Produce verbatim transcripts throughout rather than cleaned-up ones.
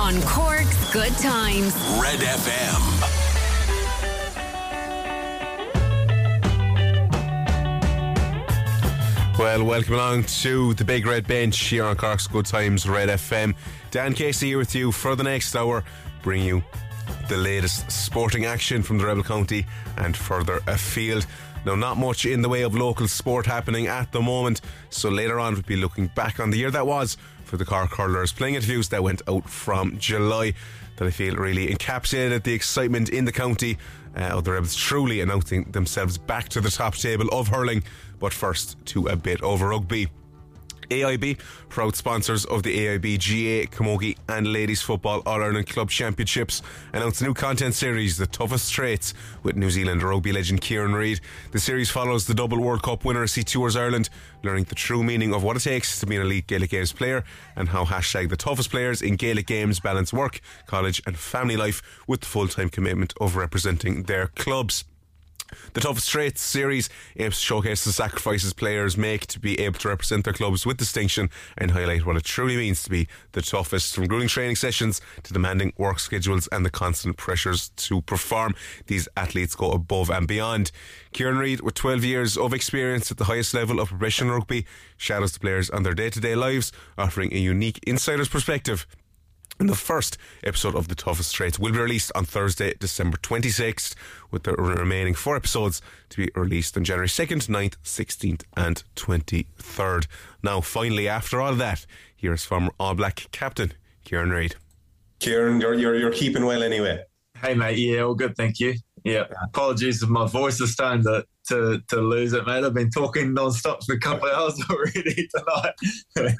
on Cork's Good Times. Red F M. Well, welcome along to the Big Red Bench here on Cork's Good Times, Red F M. Dan Casey here with you for the next hour, bringing you the latest sporting action from the Rebel County and further afield. Now, not much in the way of local sport happening at the moment, so later on we'll be looking back on the year that was for the Cork Hurlers, playing interviews that went out from July that I feel really encapsulated the excitement in the county uh, of the Rebels truly announcing themselves back to the top table of hurling. But first, to a bit of rugby. A I B, proud sponsors of the A I B G A, Camogie and Ladies Football All-Ireland Club Championships, announced a new content series, The Toughest Straits, with New Zealand rugby legend Kieran Reid. The series follows the double World Cup winner C Tours Ireland, learning the true meaning of what it takes to be an elite Gaelic Games player and how hashtag the toughest players in Gaelic Games balance work, college and family life with the full-time commitment of representing their clubs. The Toughest Straits series aims to showcase the sacrifices players make to be able to represent their clubs with distinction and highlight what it truly means to be the toughest, from grueling training sessions to demanding work schedules and the constant pressures to perform. These athletes go above and beyond. Kieran Reid, with twelve years of experience at the highest level of professional rugby, shadows the players on their day-to-day lives, offering a unique insider's perspective. And the first episode of The Toughest Straits will be released on Thursday, December twenty-sixth, with the remaining four episodes to be released on January second, ninth, sixteenth and twenty-third. Now, finally, after all that, here's former All Black captain Kieran Reid. Kieran, you're, you're, you're keeping well anyway. Hey, mate. Yeah, all good, thank you. Yeah, apologies if my voice is starting to, to, to lose it, mate. I've been talking non-stop for a couple of hours already tonight.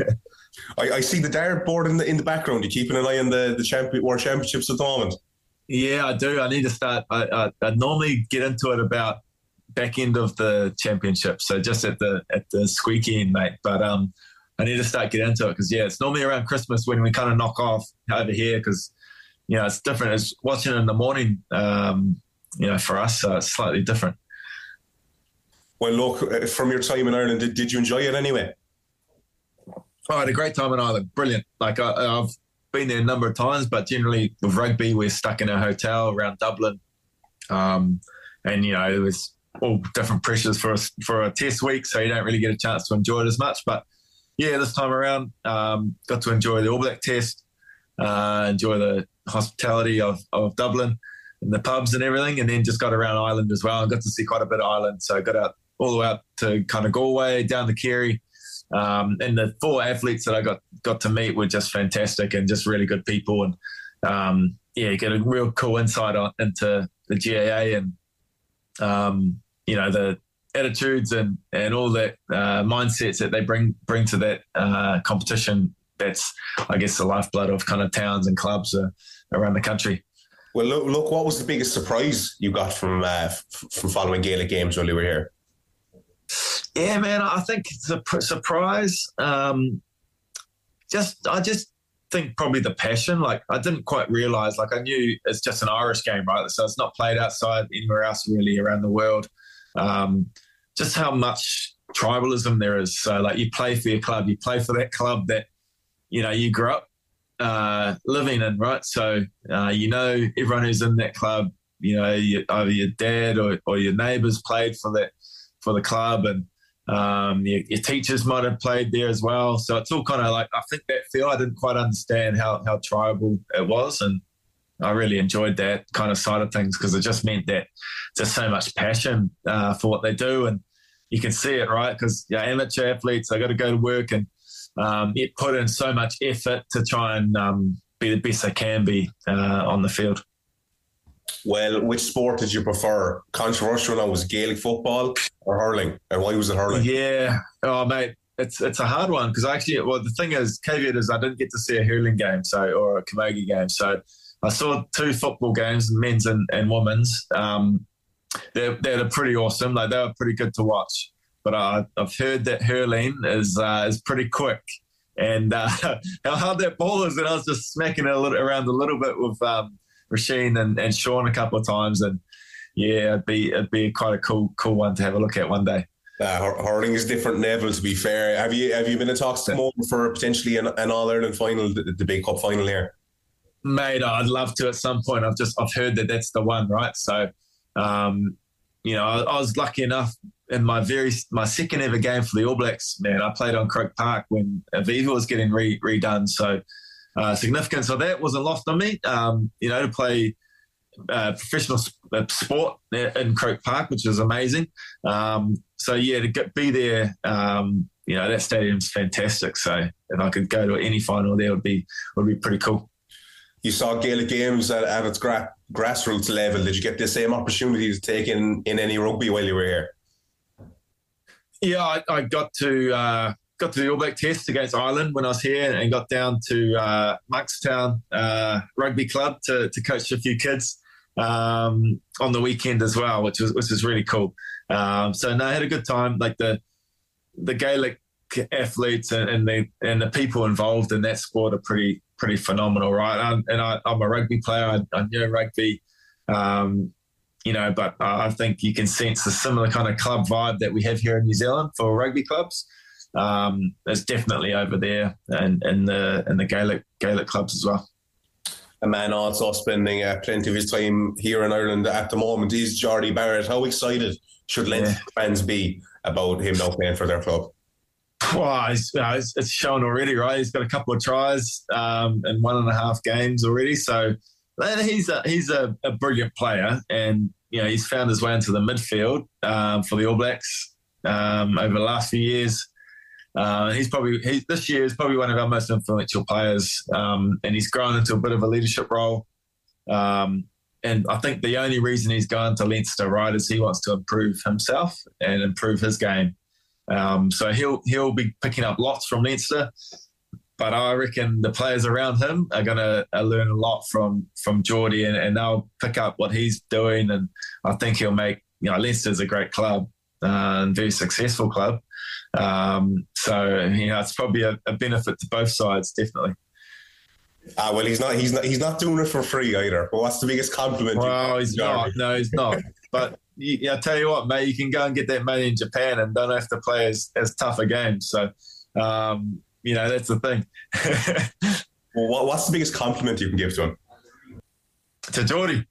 I, I see the dart board in the in the background. You keeping an eye on the the champion, World Championships at the moment? Yeah, I do. I need to start. I, I, I normally get into it about back end of the championship, so just at the at the squeaky end, mate. But um, I need to start getting into it because yeah, it's normally around Christmas when we kind of knock off over here because you know it's different. It's watching it in the morning, um, you know, for us, so it's slightly different. Well, look, from your time in Ireland, did, did you enjoy it anyway? Oh, I had a great time in Ireland. Brilliant. Like I, I've been there a number of times, but generally with rugby, we're stuck in a hotel around Dublin. Um, and, you know, it was all different pressures for a, for a test week, so you don't really get a chance to enjoy it as much. But, yeah, this time around, um, got to enjoy the All Black test, uh, enjoy the hospitality of, of Dublin and the pubs and everything, and then just got around Ireland as well. I got to see quite a bit of Ireland. So I got out all the way up to kind of Galway, down to Kerry. Um, and the four athletes that I got, got to meet were just fantastic and just really good people. And, um, yeah, you get a real cool insight on, into the G A A and, um, you know, the attitudes and, and all that uh, mindsets that they bring bring to that uh, competition. That's, I guess, the lifeblood of kind of towns and clubs uh, around the country. Well, look, look, what was the biggest surprise you got from uh, f- from following Gaelic Games while you were here? Yeah, man, I think it's a surprise. Um, just, I just think probably the passion. Like, I didn't quite realise. Like, I knew it's just an Irish game, right? So it's not played outside anywhere else really around the world. Um, just how much tribalism there is. So, like, you play for your club, you play for that club that you know you grew up uh, living in, right? So uh, you know everyone who's in that club. You know, you, either your dad or, or your neighbours played for that. for the club, and um, your, your teachers might have played there as well. So it's all kind of like, I think that feel, I didn't quite understand how, how tribal it was, and I really enjoyed that kind of side of things because it just meant that there's so much passion uh, for what they do, and you can see it, right? Because yeah, amateur athletes, they got to go to work and um, it put in so much effort to try and um, be the best they can be uh, on the field. Well, which sport did you prefer? Controversial now, was Gaelic football or hurling? And why was it hurling? Yeah. Oh, mate, it's it's a hard one because actually, well, the thing is, caveat is I didn't get to see a hurling game so or a camogie game. So I saw two football games, men's and, and women's. Um, they're, they're pretty awesome. Like, they were pretty good to watch. But I, I've heard that hurling is uh, is pretty quick. And uh, how hard that ball is, and I was just smacking it a little, around a little bit with um, Rasheen and, and Sean a couple of times, and yeah, it'd be it'd be quite a cool cool one to have a look at one day. Uh, hurling is different level, to be fair. Have you have you been in talks to Mo for potentially an, an All Ireland final, the, the big cup final here? Mate, I'd love to at some point. I've just I've heard that that's the one, right? So, um, you know, I, I was lucky enough in my very my second ever game for the All Blacks. Man, I played on Croke Park when Aviva was getting re, redone. So, uh, significance of that wasn't lost on me. Um, you know, to play uh, professional sp- sport in Croke Park, which was amazing. Um, so yeah, to get, be there, um, you know, that stadium's fantastic. So if I could go to any final there, would be would be pretty cool. You saw Gaelic games at, at its gra- grassroots level. Did you get the same opportunity to take in, in any rugby while you were here? Yeah, I, I got to uh, got to the All Black Test against Ireland when I was here, and got down to uh, Monkstown uh, Rugby Club to, to coach a few kids um, on the weekend as well, which was which was really cool. Um, so no, I had a good time. Like the the Gaelic athletes and, and the and the people involved in that sport are pretty pretty phenomenal, right? I'm, and I, I'm a rugby player. I, I knew rugby. Um, You know, but I think you can sense a similar kind of club vibe that we have here in New Zealand for rugby clubs. Um, it's definitely over there, and in the in the Gaelic Gaelic clubs as well. A man also spending uh, plenty of his time here in Ireland at the moment is Jordy Barrett. How excited should Leinster yeah. fans be about him now playing for their club? Well, it's, you know, it's, it's shown already, right? He's got a couple of tries um, in one and a half games already, so. He's a he's a, a brilliant player, and you know he's found his way into the midfield um, for the All Blacks um, over the last few years. Uh, he's probably he's, this year is probably one of our most influential players, um, and he's grown into a bit of a leadership role. Um, and I think the only reason he's gone to Leinster, right, is he wants to improve himself and improve his game. Um, so he'll he'll be picking up lots from Leinster. But I reckon the players around him are going to learn a lot from from Jordy, and, and they'll pick up what he's doing. And I think he'll make, you know, Leinster's a great club uh, and very successful club. Um, so, you know, it's probably a, a benefit to both sides, definitely. Ah, well, he's not. He's not. He's not doing it for free either. But what's the biggest compliment? Well, he's not. No, he's not. But yeah, I tell you what, mate, you can go and get that money in Japan and don't have to play as as tough a game. So. Um, You know, that's the thing. Well, what's the biggest compliment you can give to him? To Jordy.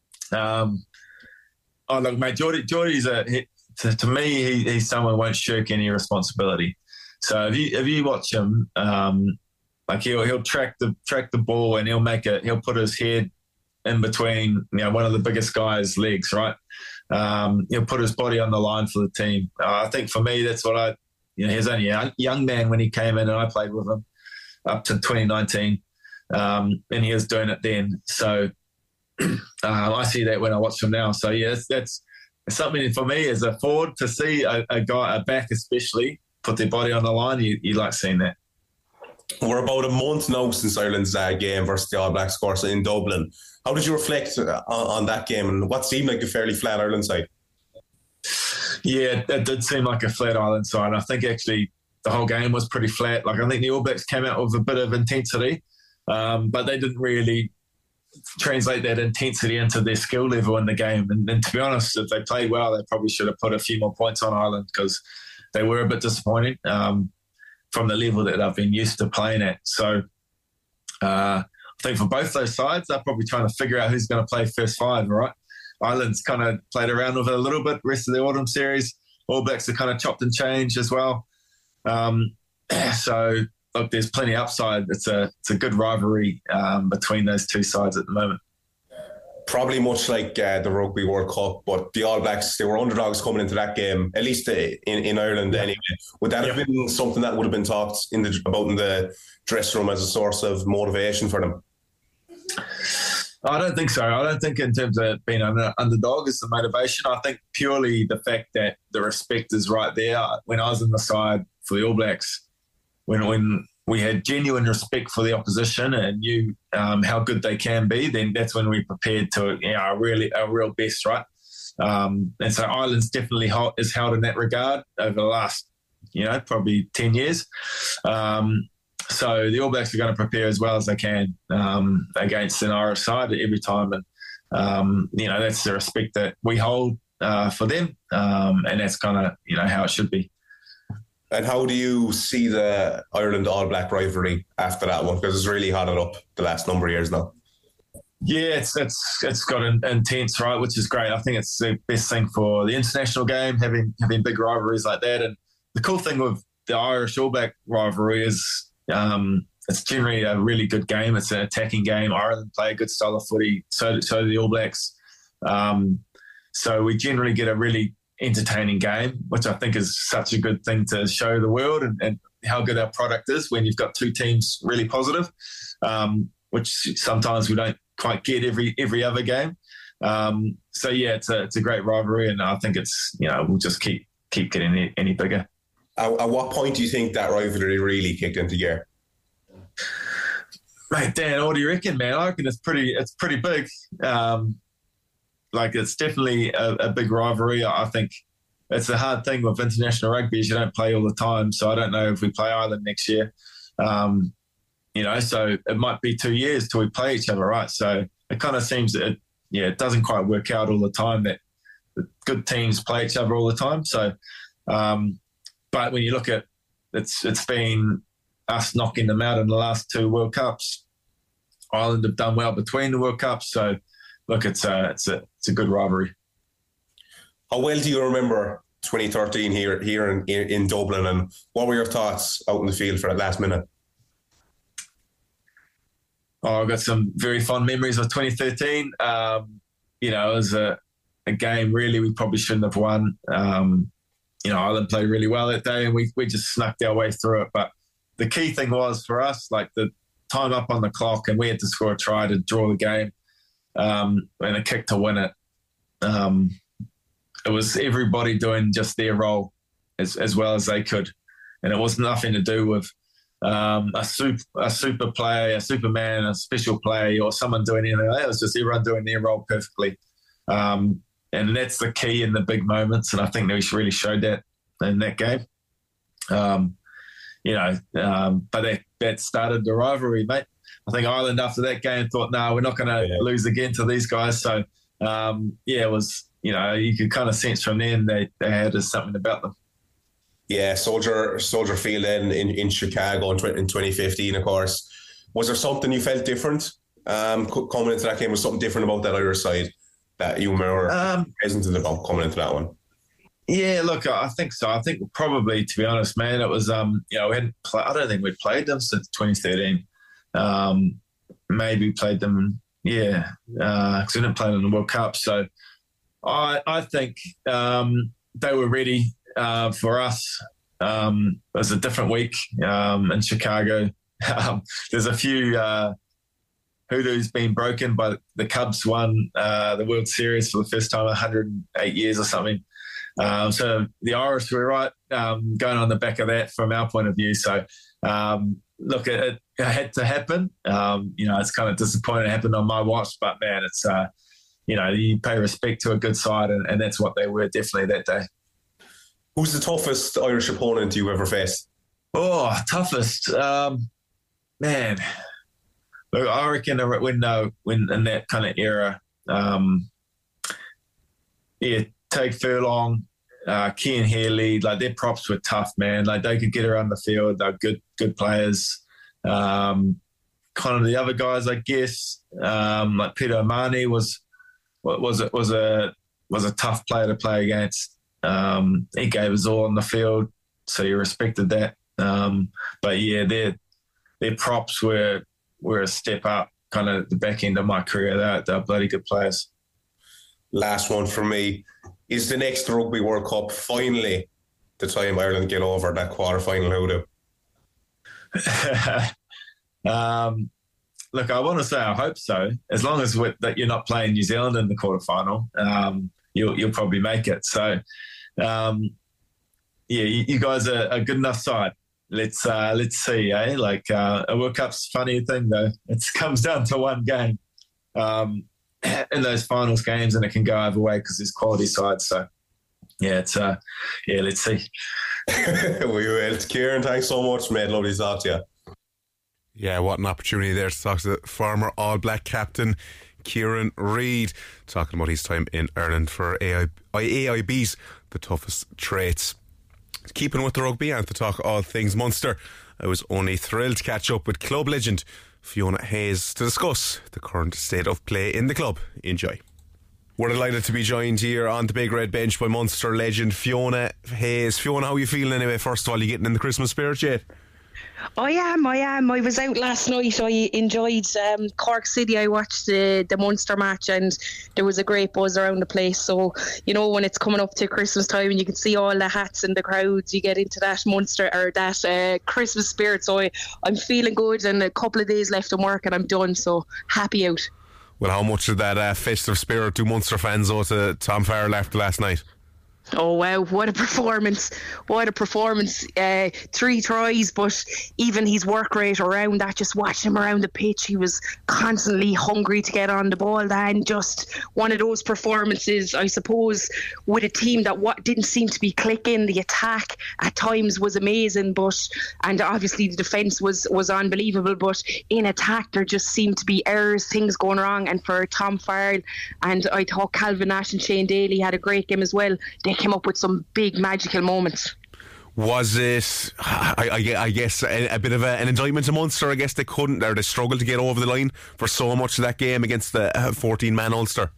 Um, oh, look, mate, Jordy, Jordy's a, he, to, to me, he, he's someone who won't shirk any responsibility. So if you if you watch him, um, like he'll he'll track the track the ball and he'll make it. He'll put his head in between, you know, one of the biggest guys' legs, right? Um, he'll put his body on the line for the team. Uh, I think for me, that's what I. You know, he was only a young man when he came in, and I played with him up to twenty nineteen, um, and he was doing it then. So uh, I see that when I watch him now. So yeah, that's, that's something for me as a forward to see a, a guy, a back especially, put their body on the line. You, you like seeing that. We're about a month now since Ireland's uh, game versus the All Blacks, of course, in Dublin. How did you reflect on, on that game, and what seemed like a fairly flat Ireland side? Yeah, it did seem like a flat Ireland side. I think actually the whole game was pretty flat. Like I think the All Blacks came out with a bit of intensity, um, but they didn't really translate that intensity into their skill level in the game. And, and to be honest, if they played well, they probably should have put a few more points on Ireland because they were a bit disappointing um, from the level that they've been used to playing at. So uh, I think for both those sides, they're probably trying to figure out who's going to play first five, right? Ireland's kind of played around with it a little bit, rest of the autumn series. All Blacks are kind of chopped and changed as well. Um, so, look, there's plenty upside. It's a it's a good rivalry um, between those two sides at the moment. Probably much like uh, the Rugby World Cup, but the All Blacks, they were underdogs coming into that game, at least in, in Ireland yeah. anyway. Would that have yeah. been something that would have been talked in the, about in the dressing room as a source of motivation for them? I don't think so. I don't think in terms of being an underdog is the motivation. I think purely the fact that the respect is right there. When I was in the side for the All Blacks, when when we had genuine respect for the opposition and knew um, how good they can be, then that's when we prepared to, you know, really our real best, right? Um, and so Ireland's definitely held, is held in that regard over the last, you know, probably ten years. Um, So the All Blacks are going to prepare as well as they can um, against an Irish side every time. And, um, you know, that's the respect that we hold uh, for them. Um, and that's kind of, you know, how it should be. And how do you see the Ireland All Black rivalry after that one? Because it's really hotted up the last number of years now. Yeah, it's it's it's got an intense, right, which is great. I think it's the best thing for the international game, having having big rivalries like that. And the cool thing with the Irish All Black rivalry is um, it's generally a really good game. It's an attacking game. Ireland play a good style of footy, so so do the All Blacks. Um, so we generally get a really entertaining game, which I think is such a good thing to show the world and, and how good our product is when you've got two teams really positive, um, which sometimes we don't quite get every every other game. Um, so yeah, it's a it's a great rivalry, and I think it's, you know, we'll just keep keep getting any, any bigger. At, at what point do you think that rivalry really kicked into gear? Mate, Dan, what do you reckon, man? I reckon it's pretty it's pretty big. Um, Like, it's definitely a, a big rivalry. I think it's a hard thing with international rugby is you don't play all the time. So I don't know if we play Ireland next year. Um, you know, so it might be two years till we play each other, right? So it kind of seems that, it, yeah, it doesn't quite work out all the time that the good teams play each other all the time. So, um, but when you look at it's it's been us knocking them out in the last two World Cups. Ireland have done well between the World Cups. So, look, it's a, it's a it's a good rivalry. How well do you remember twenty thirteen here here in, in Dublin, and what were your thoughts out in the field for that last minute? Oh, I've got some very fond memories of twenty thirteen. Um, you know, it was a, a game really we probably shouldn't have won. Um, you know, Ireland played really well that day, and we we just snuck our way through it. But the key thing was for us, like the time up on the clock, and we had to score a try to draw the game. Um, and a kick to win it. Um, it was everybody doing just their role as, as well as they could. And it was nothing to do with um, a, super, a super player, a superman, a special play, or someone doing anything. It was just everyone doing their role perfectly. Um, and that's the key in the big moments. And I think we really showed that in that game. Um, you know, um, but that, that started the rivalry, mate. I think Ireland after that game thought, no, we're not going to yeah. lose again to these guys. So, um, yeah, it was, you know, you could kind of sense from then they, they had something about them. Yeah, Soldier Soldier Field in, in, in Chicago in, in twenty fifteen, of course. Was there something you felt different um, coming into that game? Was something different about that Irish side that you were um, hesitant about coming into that one? Yeah, look, I think so. I think probably, to be honest, man, it was, um, you know, we hadn't play, I don't think we'd played them since twenty thirteen. Um, maybe played them, yeah, because uh, we didn't play them in the World Cup. So I, I think um, they were ready uh, for us. Um, it was a different week um, in Chicago. Um, there's a few uh, hoodoos being broken, but the Cubs won uh, the World Series for the first time in one hundred eight years or something. Um, so the Irish were right um, going on the back of that from our point of view. So um, look, it, it had to happen. Um, you know, it's kind of disappointing it happened on my watch, but man, it's, uh, you know, you pay respect to a good side, and, and that's what they were definitely that day. Who's the toughest Irish opponent you ever faced? Oh, toughest. Um, man, look, I reckon when, uh, when in that kind of era, um, yeah, Tadhg Furlong, uh, Cian Healy, like their props were tough, man. Like they could get around the field. They're good, good players. Um, kind of the other guys, I guess, um, like Peter O'Mahony was was a, was a was a tough player to play against. Um, he gave us all on the field, so you respected that. Um, but yeah, their their props were were a step up. Kind of the back end of my career, they're, they're bloody good players. Last one for me. Is the next Rugby World Cup finally the time Ireland get over that quarter-final hoodoo? um, look, I want to say I hope so. As long as with, that you're not playing New Zealand in the quarter-final, um, you'll, you'll probably make it. So, um, yeah, you, you guys are a good enough side. Let's uh, let's see, eh? Like uh, a World Cup's a funny thing, though. It comes down to one game. Um, in those finals games, and it can go either way because there's quality sides. So, yeah, it's uh, yeah, let's see. we will. Kieran, thanks so much, mate. Lovely to talk to you. Yeah, what an opportunity there to talk to the former All Black captain, Kieran Reid, talking about his time in Ireland for A I, A I B's The Toughest Traits. Keeping with the rugby and to talk all things Munster, I was only thrilled to catch up with club legend Fiona Hayes to discuss the current state of play in the club. Enjoy. We're delighted to be joined here on the Big Red Bench by Munster legend Fiona Hayes. Fiona, how are you feeling anyway? First of all, you getting in the Christmas spirit yet? I am, I am. I was out last night. I enjoyed um, Cork City. I watched the, the Munster match and there was a great buzz around the place. So, you know, when it's coming up to Christmas time and you can see all the hats and the crowds, you get into that Munster or that uh, Christmas spirit. So I, I'm feeling good, and a couple of days left of work and I'm done. So happy out. Well, how much of that uh, festive spirit do Munster fans owe to Tom Farrell after last night? Oh wow, what a performance. What a performance. Uh, three tries, but even his work rate around that, just watching him around the pitch, he was constantly hungry to get on the ball, and just one of those performances, I suppose, with a team that what didn't seem to be clicking. The attack at times was amazing, but and obviously the defence was, was unbelievable, but in attack there just seemed to be errors, things going wrong. And for Tom Farrell, and I thought Calvin Nash and Shane Daly had a great game as well. They came up with some big magical moments. Was it, I, I, I guess, a, a bit of a, an indictment to Munster? I guess they couldn't, or they struggled to get over the line for so much of that game against the fourteen-man Ulster.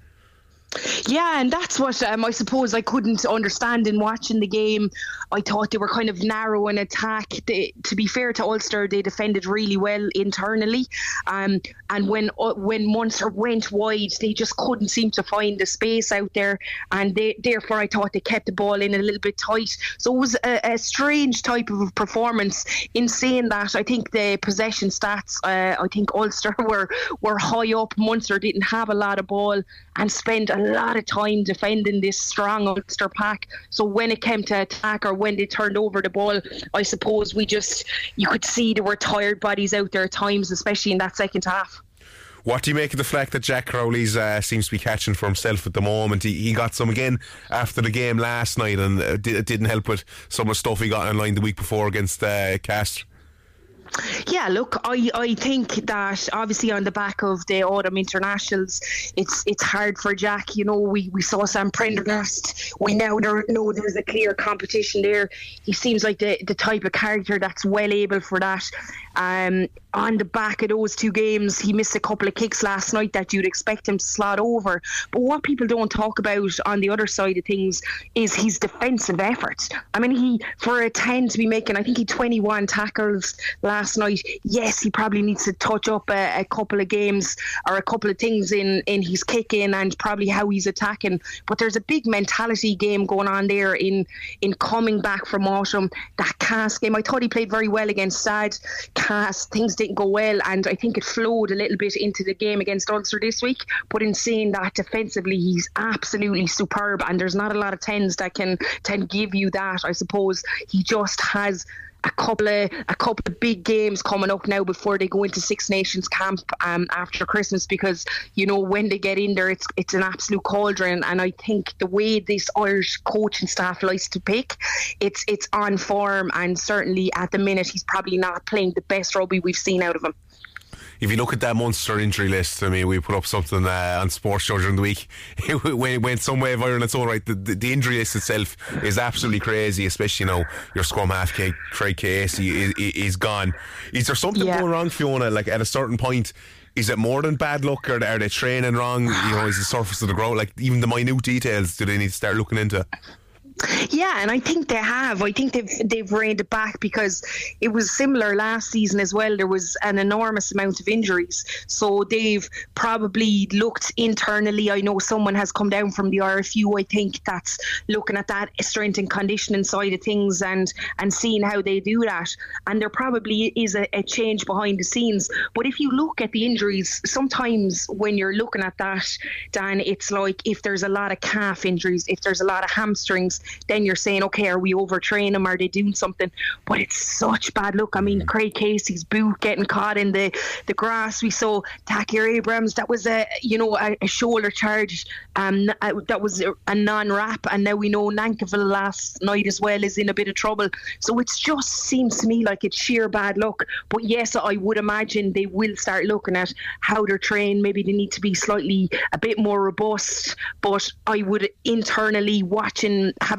Yeah, and that's what um, I suppose I couldn't understand in watching the game. I thought they were kind of narrow in attack. They, to be fair to Ulster, they defended really well internally. Um, and when uh, when Munster went wide, they just couldn't seem to find the space out there. And they, therefore, I thought they kept the ball in a little bit tight. So it was a, a strange type of performance. In saying that, I think the possession stats, uh, I think Ulster were, were high up. Munster didn't have a lot of ball and spent a lot of time defending this strong Ulster pack. So when it came to attack, or when they turned over the ball, I suppose we just, you could see there were tired bodies out there at times, especially in that second half. What do you make of the fact that Jack Crowley's uh, seems to be catching for himself at the moment? He, he got some again after the game last night, and uh, it didn't help with some of the stuff he got in line the week before against uh, Castres. Yeah, look, I, I think that obviously on the back of the autumn internationals, it's it's hard for Jack. You know, we, we saw Sam Prendergast. We now know there's a clear competition there. He seems like the, the type of character that's well able for that. Um, on the back of those two games, he missed a couple of kicks last night that you'd expect him to slot over. But what people don't talk about on the other side of things is his defensive efforts. I mean, he, for a ten to be making, I think he twenty-one tackles last night. Yes, he probably needs to touch up a, a couple of games or a couple of things in, in his kicking and probably how he's attacking. But there's a big mentality game going on there in, in coming back from autumn. That Cass game, I thought he played very well against Sad. Cass, things didn't go well, and I think it flowed a little bit into the game against Ulster this week. But in saying that, defensively he's absolutely superb, and there's not a lot of tens that can can give you that. I suppose he just has a couple of a couple of big games coming up now before they go into Six Nations camp um, after Christmas, because you know when they get in there, it's it's an absolute cauldron. And I think the way this Irish coaching staff likes to pick, it's it's on form, and certainly at the minute he's probably not playing the best rugby we've seen out of him. If you look at that Munster injury list, I mean, we put up something uh, on Sports Show during the week. It went some way viral. It's all right. The, the, the injury list itself is absolutely crazy, especially, you know, your scrum half, Craig Casey, is, is gone. Is there something yeah. going wrong, Fiona? Like at a certain point, is it more than bad luck, or are they training wrong? You know, is the surface of the ground, like even the minute details, do they need to start looking into? Yeah, and I think they have. I think they've they've reined it back, because it was similar last season as well. There was an enormous amount of injuries, so they've probably looked internally. I know someone has come down from the R F U, I think, that's looking at that strength and conditioning side of things and and seeing how they do that. And there probably is a, a change behind the scenes. But if you look at the injuries, sometimes when you're looking at that, Dan, it's like if there's a lot of calf injuries, if there's a lot of hamstrings, then you're saying, okay, are we overtraining them? Are they doing something? But it's such bad luck. I mean, Craig Casey's boot getting caught in the, the grass. We saw Takir Abrams, that was a you know a, a shoulder charge. Um, that was a, a non-wrap, and now we know Nankivell last night as well is in a bit of trouble. So it just seems to me like it's sheer bad luck. But yes, I would imagine they will start looking at how they're trained. Maybe they need to be slightly a bit more robust. But I would internally watching having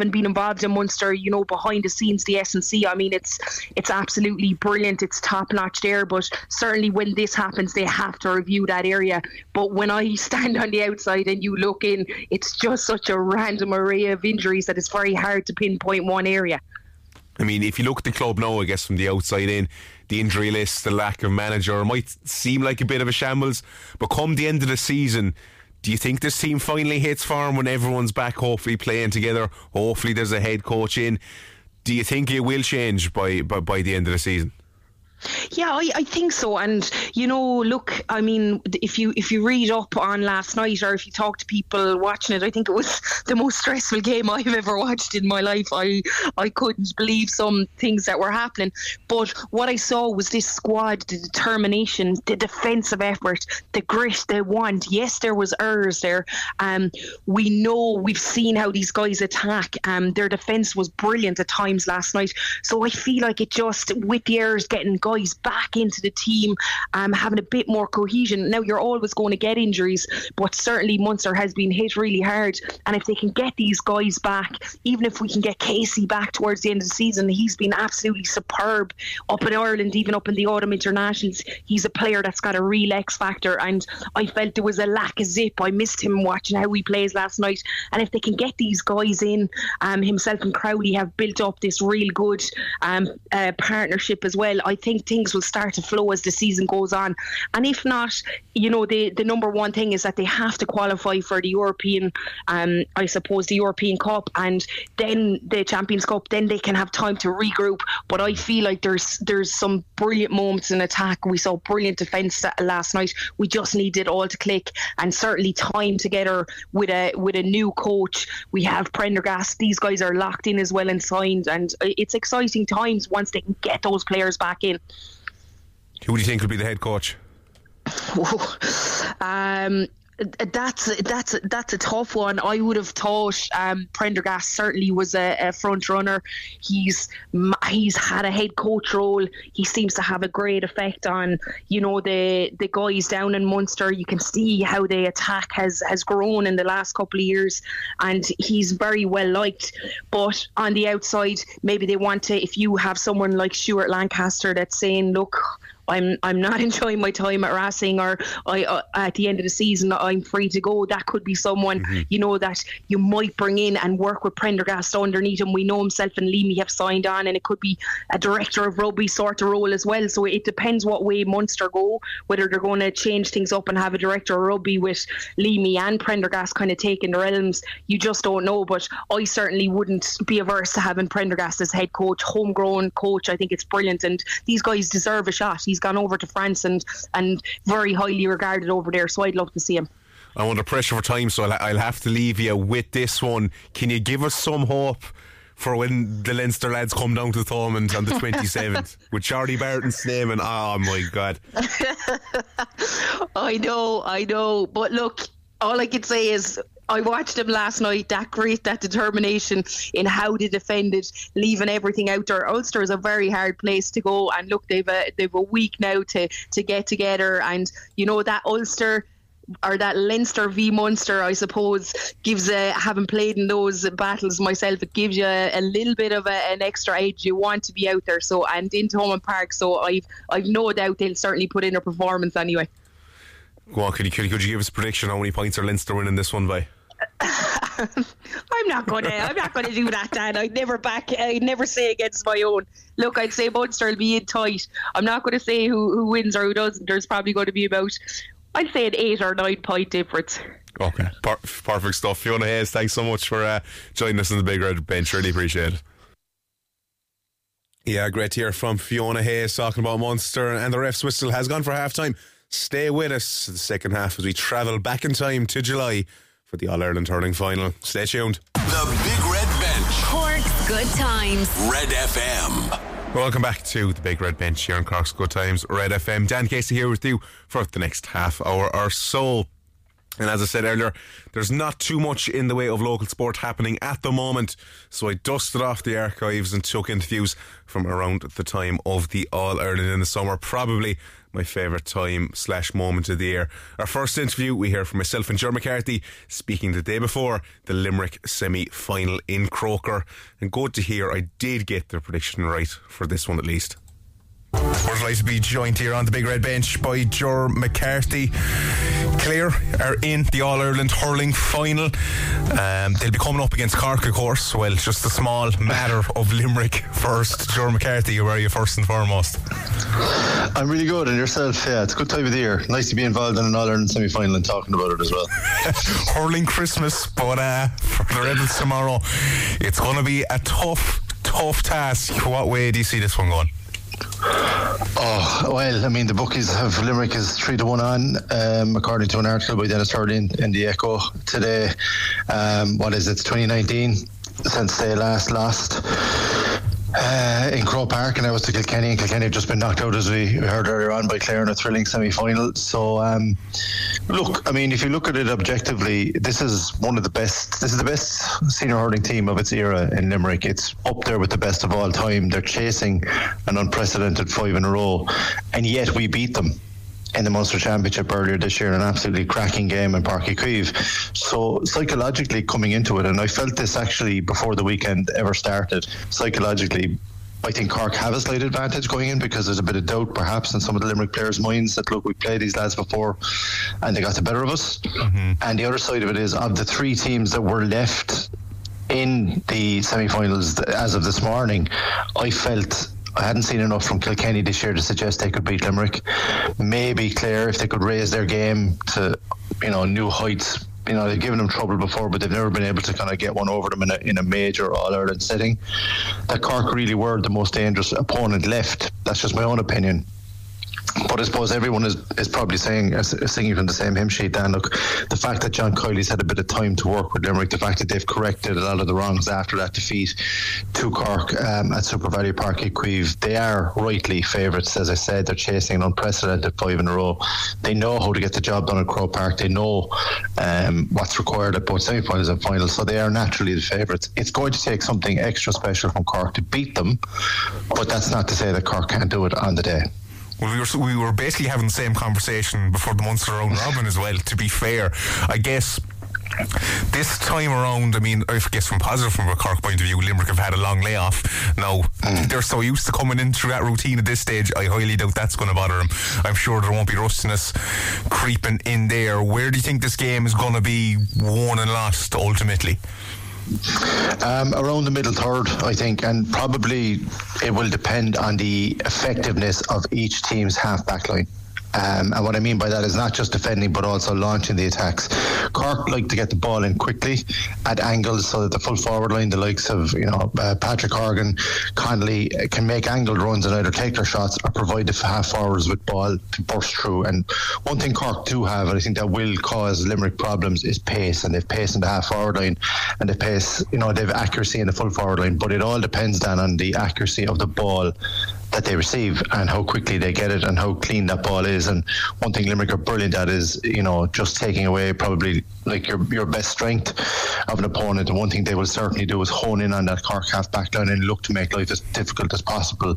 having been involved in Munster, you know, behind the scenes, the S N C, I mean, it's it's absolutely brilliant. It's top notch there. But certainly when this happens, they have to review that area. But when I stand on the outside and you look in, it's just such a random array of injuries that it's very hard to pinpoint one area. I mean, if you look at the club now, I guess from the outside in, the injury list, the lack of manager, it might seem like a bit of a shambles. But come the end of the season, do you think this team finally hits form when everyone's back, hopefully playing together? Hopefully there's a head coach in. Do you think it will change by, by, by the end of the season? Yeah, I, I think so. And, you know, look, I mean, if you if you read up on last night or if you talk to people watching it, I think it was the most stressful game I've ever watched in my life. I, I couldn't believe some things that were happening. But what I saw was this squad, the determination, the defensive effort, the grit, the want. Yes, there was errors there. Um, we know, we've seen how these guys attack. Um, their defence was brilliant at times last night. So I feel like it just, with the errors, getting guys back into the team, um, having a bit more cohesion. Now, you're always going to get injuries, but certainly Munster has been hit really hard, and if they can get these guys back, even if we can get Casey back towards the end of the season, he's been absolutely superb up in Ireland, even up in the Autumn Internationals. He's a player that's got a real X factor, and I felt there was a lack of zip. I missed him watching how he plays last night, and if they can get these guys in, um, himself and Crowley have built up this real good um, uh, partnership as well. I think things will start to flow as the season goes on. And if not, you know, the, the number one thing is that they have to qualify for the European, um, I suppose, the European Cup, and then the Champions Cup, then they can have time to regroup. But I feel like there's there's some brilliant moments in attack. We saw brilliant defence last night. We just need it all to click, and certainly time together with a with a new coach. We have Prendergast. These guys are locked in as well and signed, and it's exciting times once they can get those players back in. Who do you think will be the head coach? um, that's that's that's a tough one. I would have thought um, Prendergast certainly was a, a front runner. He's he's had a head coach role. He seems to have a great effect on, you know, the the guys down in Munster. You can see how the attack has has grown in the last couple of years, and he's very well liked. But on the outside, maybe they want to. If you have someone like Stuart Lancaster that's saying, look, I'm I'm not enjoying my time at Racing, or I uh, at the end of the season I'm free to go. That could be someone, mm-hmm. you know, that you might bring in and work with Prendergast underneath him. We know himself and Leamy have signed on, and it could be a director of rugby sort of role as well. So it depends what way Munster go, whether they're going to change things up and have a director of rugby with Leamy and Prendergast kind of taking the realms. You just don't know. But I certainly wouldn't be averse to having Prendergast as head coach, homegrown coach. I think it's brilliant, and these guys deserve a shot. He's gone over to France and and very highly regarded over there, so I'd love to see him. I'm under pressure for time, so I'll, I'll have to leave you with this one. Can you give us some hope for when the Leinster lads come down to Thomond on the twenty-seventh with Charlie Barton's name? And oh my God. I know, I know, but look, all I can say is I watched them last night, that grit, that determination in how they defended, leaving everything out there. Ulster is a very hard place to go, and look, they've a, they've a week now to, to get together, and you know, that Ulster or that Leinster v Munster, I suppose, gives a, having played in those battles myself, it gives you a, a little bit of a, an extra edge. You want to be out there, so and in Thomond Park, so I've I've no doubt they'll certainly put in a performance anyway. Go on, could you, could you, could you give us a prediction how many points are Leinster winning this one by? I'm not gonna I'm not gonna do that, Dan. I'd never back I'd never say against my own. Look, I'd say Munster will be in tight. I'm not gonna say who, who wins or who doesn't. There's probably going to be about, I'd say, an eight or nine point difference. Okay, per- perfect stuff. Fiona Hayes, thanks so much for uh, joining us on the Big Red Bench. Really appreciate it. Yeah, great to hear from Fiona Hayes talking about Munster, and the ref's whistle has gone for half time. Stay with us for the second half as we travel back in time to July for the All-Ireland Hurling Final. Stay tuned. The Big Red Bench. Cork's Good Times. Red F M. Welcome back to the Big Red Bench here on Cork's Good Times, Red F M. Dan Casey here with you for the next half hour or so. And as I said earlier, there's not too much in the way of local sport happening at the moment, so I dusted off the archives and took interviews from around the time of the All-Ireland in the summer. Probably my favourite time slash moment of the year. Our first interview, we hear from myself and Ger McCarthy speaking the day before the Limerick semi-final in Croker. And good to hear I did get the prediction right for this one at least. We're delighted to be joined here on the Big Red Bench by Ger McCarthy. Clare are in the All-Ireland hurling final. Um, they'll be coming up against Cork, of course. Well, just a small matter of Limerick first. Ger McCarthy, how are you first and foremost? I'm really good, and yourself? Yeah, it's a good time of the year. Nice to be involved in an All-Ireland semi-final and talking about it as well. Hurling Christmas, but uh, for the Rebels tomorrow, it's going to be a tough, tough task. What way do you see this one going? Oh, well, I mean, the bookies have Limerick is three to one on, um, according to an article by Dennis Hurley in, in the Echo today. Um, what is it? It's twenty nineteen since they last lost uh, in Croke Park, and that was to Kilkenny. And Kilkenny have just been knocked out, as we heard earlier on, by Clare in a thrilling semi-final. So, um, look, I mean, if you look at it objectively, this is one of the best. This is the best senior hurling team of its era in Limerick. It's up there with the best of all time. They're chasing an unprecedented five in a row, and yet we beat them in the Munster Championship earlier this year, an absolutely cracking game in Páirc Uí Chaoimh. So psychologically coming into it, and I felt this actually before the weekend ever started, psychologically I think Cork have a slight advantage going in, because there's a bit of doubt perhaps in some of the Limerick players' minds that, look, we played these lads before and they got the better of us. Mm-hmm. And the other side of it is, of the three teams that were left in the semi-finals as of this morning, I felt I hadn't seen enough from Kilkenny this year to suggest they could beat Limerick. Maybe Clare, if they could raise their game to, you know, new heights. You know, they've given them trouble before, but they've never been able to kind of get one over them in a, in a major All-Ireland setting. That Cork really were the most dangerous opponent left. That's just my own opinion. But I suppose everyone is, is probably saying, is singing from the same hymn sheet, Dan. Look, the fact that John Kiley's had a bit of time to work with Limerick, the fact that they've corrected a lot of the wrongs after that defeat to Cork um, at Super Valley Páirc Uí Chaoimh, they are rightly favourites. As I said, they're chasing an unprecedented five in a row. They know how to get the job done at Croke Park. They know um, what's required at both semi-finals and finals, so they are naturally the favourites. It's going to take something extra special from Cork to beat them, but that's not to say that Cork can't do it on the day. Well, we were we were basically having the same conversation before the Munster round robin as well, to be fair. I guess this time around, I mean, I guess from positive from a Cork point of view, Limerick have had a long layoff. Now, mm. they're so used to coming in through that routine at this stage, I highly doubt that's going to bother them. I'm sure there won't be rustiness creeping in there. Where do you think this game is going to be won and lost ultimately? Um, around the middle third, I think, and probably it will depend on the effectiveness of each team's half-back line. Um, and what I mean by that is not just defending but also launching the attacks. Cork like to get the ball in quickly at angles so that the full forward line, the likes of you know uh, Patrick Horgan, Connolly, uh, can make angled runs and either take their shots or provide the half forwards with ball to burst through. And one thing Cork do have, and I think that will cause Limerick problems, is pace. And they've pace in the half forward line, and they pace, you know, they've accuracy in the full forward line. But it all depends then on the accuracy of the ball that they receive and how quickly they get it and how clean that ball is. And one thing Limerick are brilliant at is, you know, just taking away probably like your your best strength of an opponent. And one thing they will certainly do is hone in on that Cork half back line and look to make life as difficult as possible,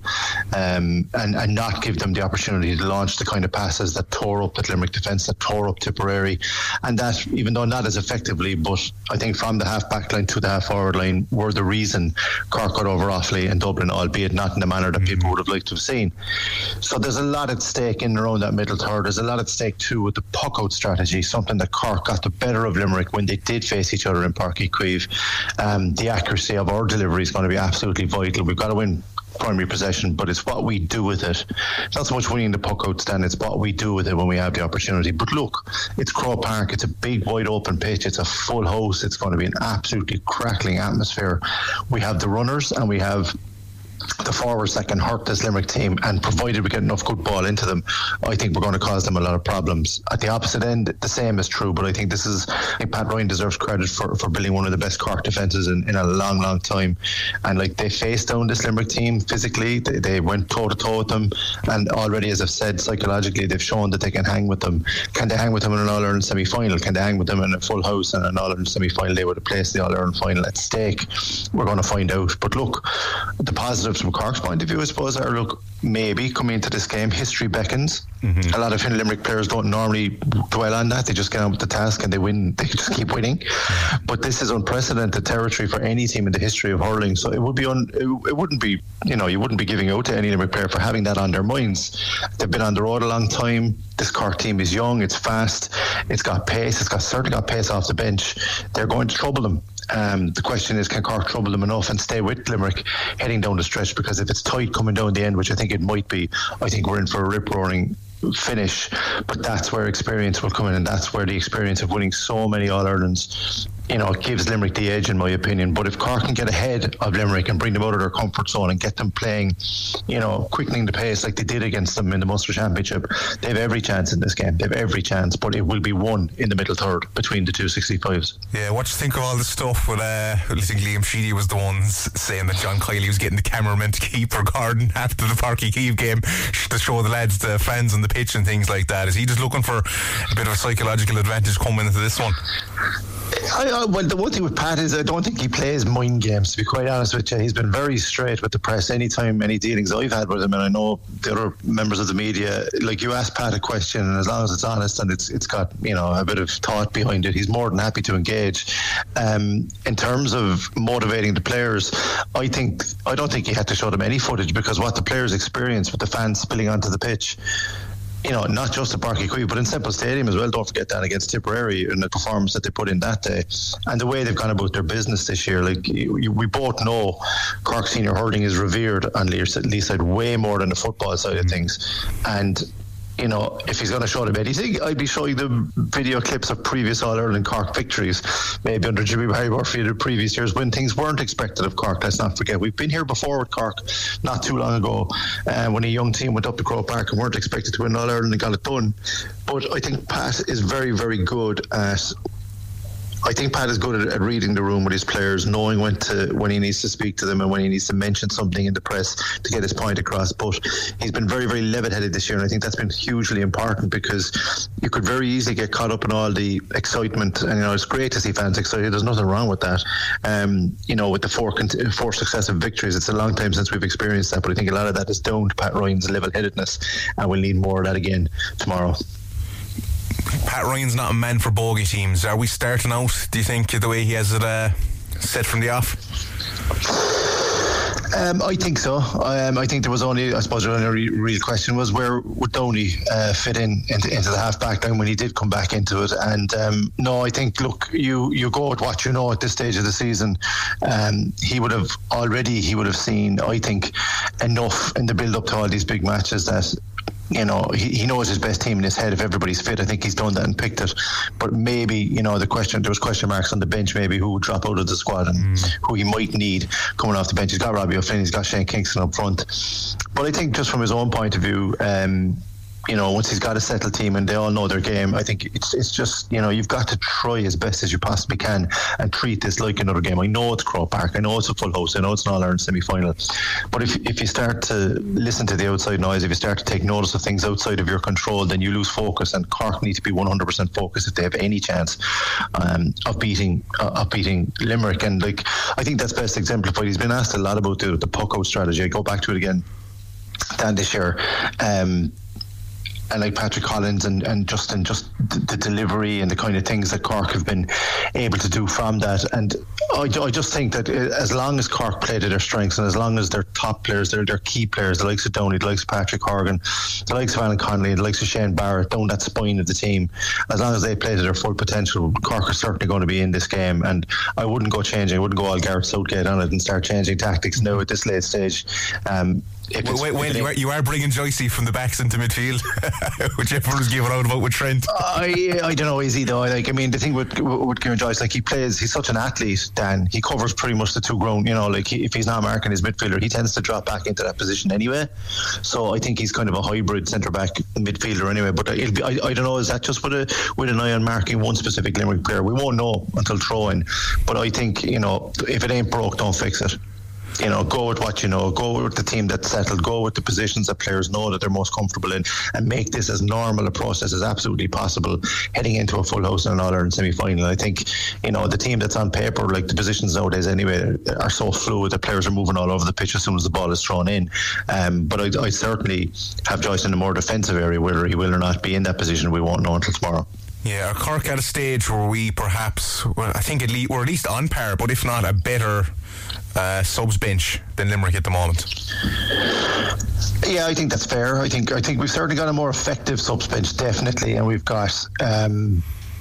um, and, and not give them the opportunity to launch the kind of passes that tore up that Limerick defence, that tore up Tipperary, and that, even though not as effectively, but I think from the half back line to the half forward line were the reason Cork got over Offaly and Dublin, albeit not in the manner that mm-hmm. people would have liked to have seen. So there's a lot at stake in and around that middle third. There's a lot at stake too with the puck out strategy, something that Cork got the better of Limerick when they did face each other in Páirc Uí Chaoimh. Um, the accuracy of our delivery is going to be absolutely vital. We've got to win primary possession, but it's what we do with it. It's not so much winning the puck out stand, it's what we do with it when we have the opportunity. But look, it's Croke Park, it's a big wide open pitch, it's a full house, it's going to be an absolutely crackling atmosphere. We have the runners and we have the forwards that can hurt this Limerick team, and provided we get enough good ball into them, I think we're going to cause them a lot of problems. At the opposite end, the same is true, but I think this is, I think Pat Ryan deserves credit for, for building one of the best Cork defences in, in a long, long time. And like, they faced down this Limerick team physically, they, they went toe to toe with them, and already, as I've said, psychologically they've shown that they can hang with them. Can they hang with them in an All-Ireland semi-final? Can they hang with them in a full house and an All-Ireland semi-final? They would have placed the All-Ireland final at stake. We're going to find out. But look, the positive positives from Cork's point of view, I suppose, are look, maybe coming into this game, history beckons. Mm-hmm. A lot of Limerick players don't normally dwell on that. They just get on with the task and they win. They just keep winning. Yeah. But this is unprecedented territory for any team in the history of hurling. So it would be un, it, it wouldn't be, you know, you wouldn't be giving out to any Limerick player for having that on their minds. They've been on the road a long time. This Cork team is young. It's fast. It's got pace. It's got certainly got pace off the bench. They're going to trouble them. Um, the question is, can Cork trouble them enough and stay with Limerick heading down the stretch? Because if it's tight coming down the end, which I think it might be, I think we're in for a rip-roaring finish. But that's where experience will come in, and that's where the experience of winning so many All-Irelands, you know, gives Limerick the edge, in my opinion. But if Cork can get ahead of Limerick and bring them out of their comfort zone and get them playing, you know, quickening the pace like they did against them in the Munster Championship, they have every chance in this game. They have every chance, but it will be won in the middle third between the two sixty-fives. Yeah, what do you think of all this stuff with, uh, I think Liam Sheedy was the ones saying that John Kiley was getting the cameraman to keep recording after the Páirc Uí Chaoimh game to show the lads, the fans on the pitch and things like that. Is he just looking for a bit of a psychological advantage coming into this one? I, I, well, the one thing with Pat is I don't think he plays mind games, to be quite honest with you. He's been very straight with the press anytime, any dealings I've had with him, and I know the other members of the media, like, you ask Pat a question and as long as it's honest and it's it's got, you know, a bit of thought behind it, he's more than happy to engage. Um, in terms of motivating the players, I think I don't think he had to show them any footage, because what the players experience with the fans spilling onto the pitch, you know, not just at Páirc Uí Chaoimh, but in Semple Stadium as well. Don't forget that against Tipperary and the performance that they put in that day, and the way they've gone about their business this year. Like, you, you, we both know Cork senior hurling is revered on Leeside way more than the football side of things, and you know, if he's going to show them anything, I'd be showing them video clips of previous All-Ireland Cork victories, maybe under Jimmy Barry Murphy in the previous years when things weren't expected of Cork. Let's not forget, we've been here before with Cork not too long ago, uh, when a young team went up to Croke Park and weren't expected to win All-Ireland and got it done. But I think Pat is very, very good at I think Pat is good at, at reading the room with his players, knowing when to when he needs to speak to them and when he needs to mention something in the press to get his point across. But he's been very, very level-headed this year, and I think that's been hugely important, because you could very easily get caught up in all the excitement. And, you know, it's great to see fans excited. There's nothing wrong with that. Um, you know, with the four four successive victories, it's a long time since we've experienced that. But I think a lot of that is down to Pat Ryan's level-headedness, and we'll need more of that again tomorrow. Pat Ryan's not a man for bogey teams. Are we starting out, do you think, the way he has it uh, set from the off? Um, I think so. Um, I think there was only, I suppose, the only real question was where would Downey uh, fit in into, into the half-back line when he did come back into it. And um, no, I think, look, you, you go with what you know at this stage of the season. Um, he would have already, he would have seen, I think, enough in the build-up to all these big matches that, you know, he, he knows his best team in his head if everybody's fit. I think he's done that and picked it. But maybe, you know, the question, there was question marks on the bench, maybe who would drop out of the squad and mm. who he might need coming off the bench. He's got Robbie O'Flynn, he's got Shane Kingston up front. But I think just from his own point of view, um, you know, once he's got a settled team and they all know their game, I think it's it's just, you know, you've got to try as best as you possibly can and treat this like another game. I know it's Croke Park, I know it's a full house, I know it's an All-Ireland semi-final, but if if you start to listen to the outside noise, if you start to take notice of things outside of your control, then you lose focus, and Cork need to be one hundred percent focused if they have any chance um, of beating uh, of beating Limerick. And like, I think that's best exemplified. He's been asked a lot about the, the puck-out strategy. I go back to it again, Dan, this year. Um, and like Patrick Collins and, and Justin, just the, the delivery and the kind of things that Cork have been able to do from that. And I, I just think that as long as Cork play to their strengths, and as long as their top players, their, their key players, the likes of Downey, the likes of Patrick Horgan, the likes of Alan Connolly, the likes of Shane Barrett, down that spine of the team, as long as they play to their full potential, Cork are certainly going to be in this game. And I wouldn't go changing, I wouldn't go all Gareth Southgate on it and start changing tactics now at this late stage. Um, Well, wait, wait, you are you are bringing Joycey from the backs into midfield, which everyone was giving out about with Trent. I I don't know, is he though? Like, I mean, the thing with with Kieran Joyce, like, he plays, he's such an athlete, Dan. He covers pretty much the two ground. You know, like, he, if he's not marking his midfielder, he tends to drop back into that position anyway. So I think he's kind of a hybrid centre back midfielder anyway. But it'll be, I I don't know, is that just with a with an eye on marking one specific Limerick player? We won't know until throw in. But I think, you know, if it ain't broke, don't fix it. you know, go with what you know, go with the team that's settled, go with the positions that players know that they're most comfortable in, and make this as normal a process as absolutely possible heading into a full house in an All-Ireland semi-final. I think, you know, the team that's on paper, like the positions nowadays anyway, are so fluid that players are moving all over the pitch as soon as the ball is thrown in. Um, but I, I certainly have Joyce in a more defensive area. Whether he will or not be in that position, we won't know until tomorrow. Yeah, are Cork at a stage where we perhaps, well, I think at least, we're at least on par, but if not, a better uh, subs bench than Limerick at the moment? Yeah, I think that's fair. I think I think we've certainly got a more effective subs bench, definitely, and we've got. Um,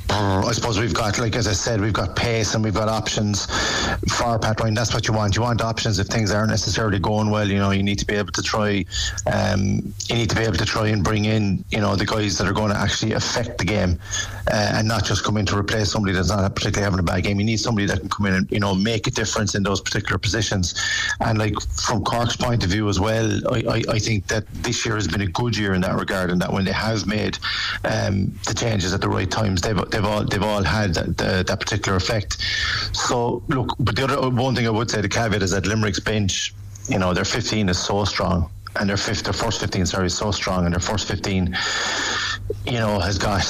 I suppose we've got, like as I said, we've got pace and we've got options for Pat Ryan. That's what you want. You want options if things aren't necessarily going well. You know, you need to be able to try. Um, you need to be able to try and bring in, you know, the guys that are going to actually affect the game, uh, and not just come in to replace somebody that's not particularly having a bad game. You need somebody that can come in and, you know, make a difference in those particular positions. And like from Cork's point of view as well, I, I, I think that this year has been a good year in that regard, and that when they have made um, the changes at the right times, they've they've all they've all had that, the, that particular effect. So look, but the other one thing I would say, the caveat is that Limerick's bench, you know, their fifteen is so strong, and their fifth, their first fifteen, sorry, is so strong, and their first fifteen, you know, has got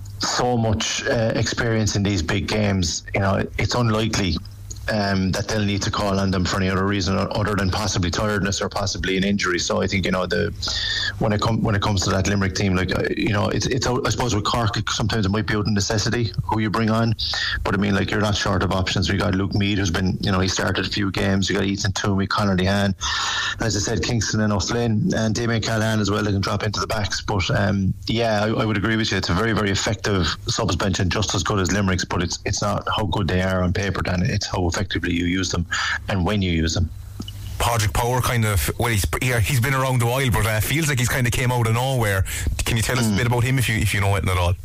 so much uh, experience in these big games. You know, it's unlikely Um, that they'll need to call on them for any other reason other than possibly tiredness or possibly an injury. So I think, you know, the when it comes when it comes to that Limerick team, like, you know, it's it's I suppose with Cork sometimes it might be out of necessity who you bring on, but I mean, like, you're not short of options. We got Luke Meade, who's been, you know, he started a few games. You got Ethan Toomey, Conor Lehan, as I said, Kingston and O'Flynn, and Damien Callahan as well. They can drop into the backs. But um, yeah, I, I would agree with you. It's a very very effective subs bench and just as good as Limerick's. But it's it's not how good they are on paper, Dan. It's how effectively you use them and when you use them. Padraig Power kind of, well, he's yeah, he's been around a while, but uh, feels like he's kind of came out of nowhere. Can you tell us mm. a bit about him if you if you know anything at all?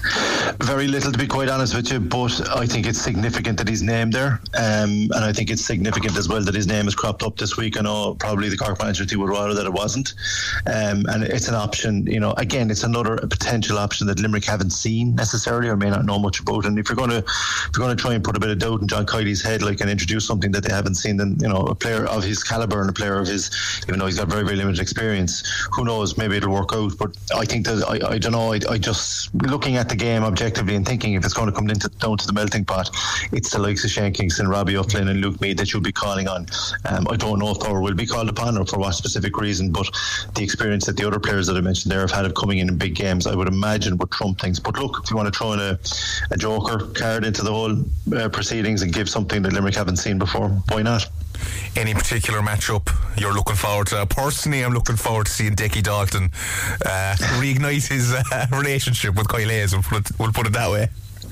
Very little, to be quite honest with you, but I think it's significant that he's named there, um, and I think it's significant as well that his name has cropped up this week. I know probably the Cork manager team would rather that it wasn't, um, and it's an option. You know, again, it's another potential option that Limerick haven't seen necessarily or may not know much about. And if you're going to if you're going to try and put a bit of doubt in John Kiley's head, like, and introduce something that they haven't seen, then, you know, a player of his caliber and a player of his, even though he's got very very limited experience, who knows, maybe it'll work out. But I think that I, I don't know. I, I just looking at the game objectively and thinking if it's going to come into, down to the melting pot, it's the likes of Shane Kingston, Robbie O'Flynn and Luke Meade that you'll be calling on. Um, I don't know if Power will be called upon or for what specific reason, but the experience that the other players that I mentioned there have had of coming in in big games, I would imagine would trump things. But look, if you want to throw in a, a joker card into the whole uh, proceedings and give something that Limerick haven't seen before, why not? Any particular matchup you're looking forward to? Personally, I'm looking forward to seeing Dickie Dalton uh, reignite his uh, relationship with Kyle Hayes. We'll put it, we'll put it that way.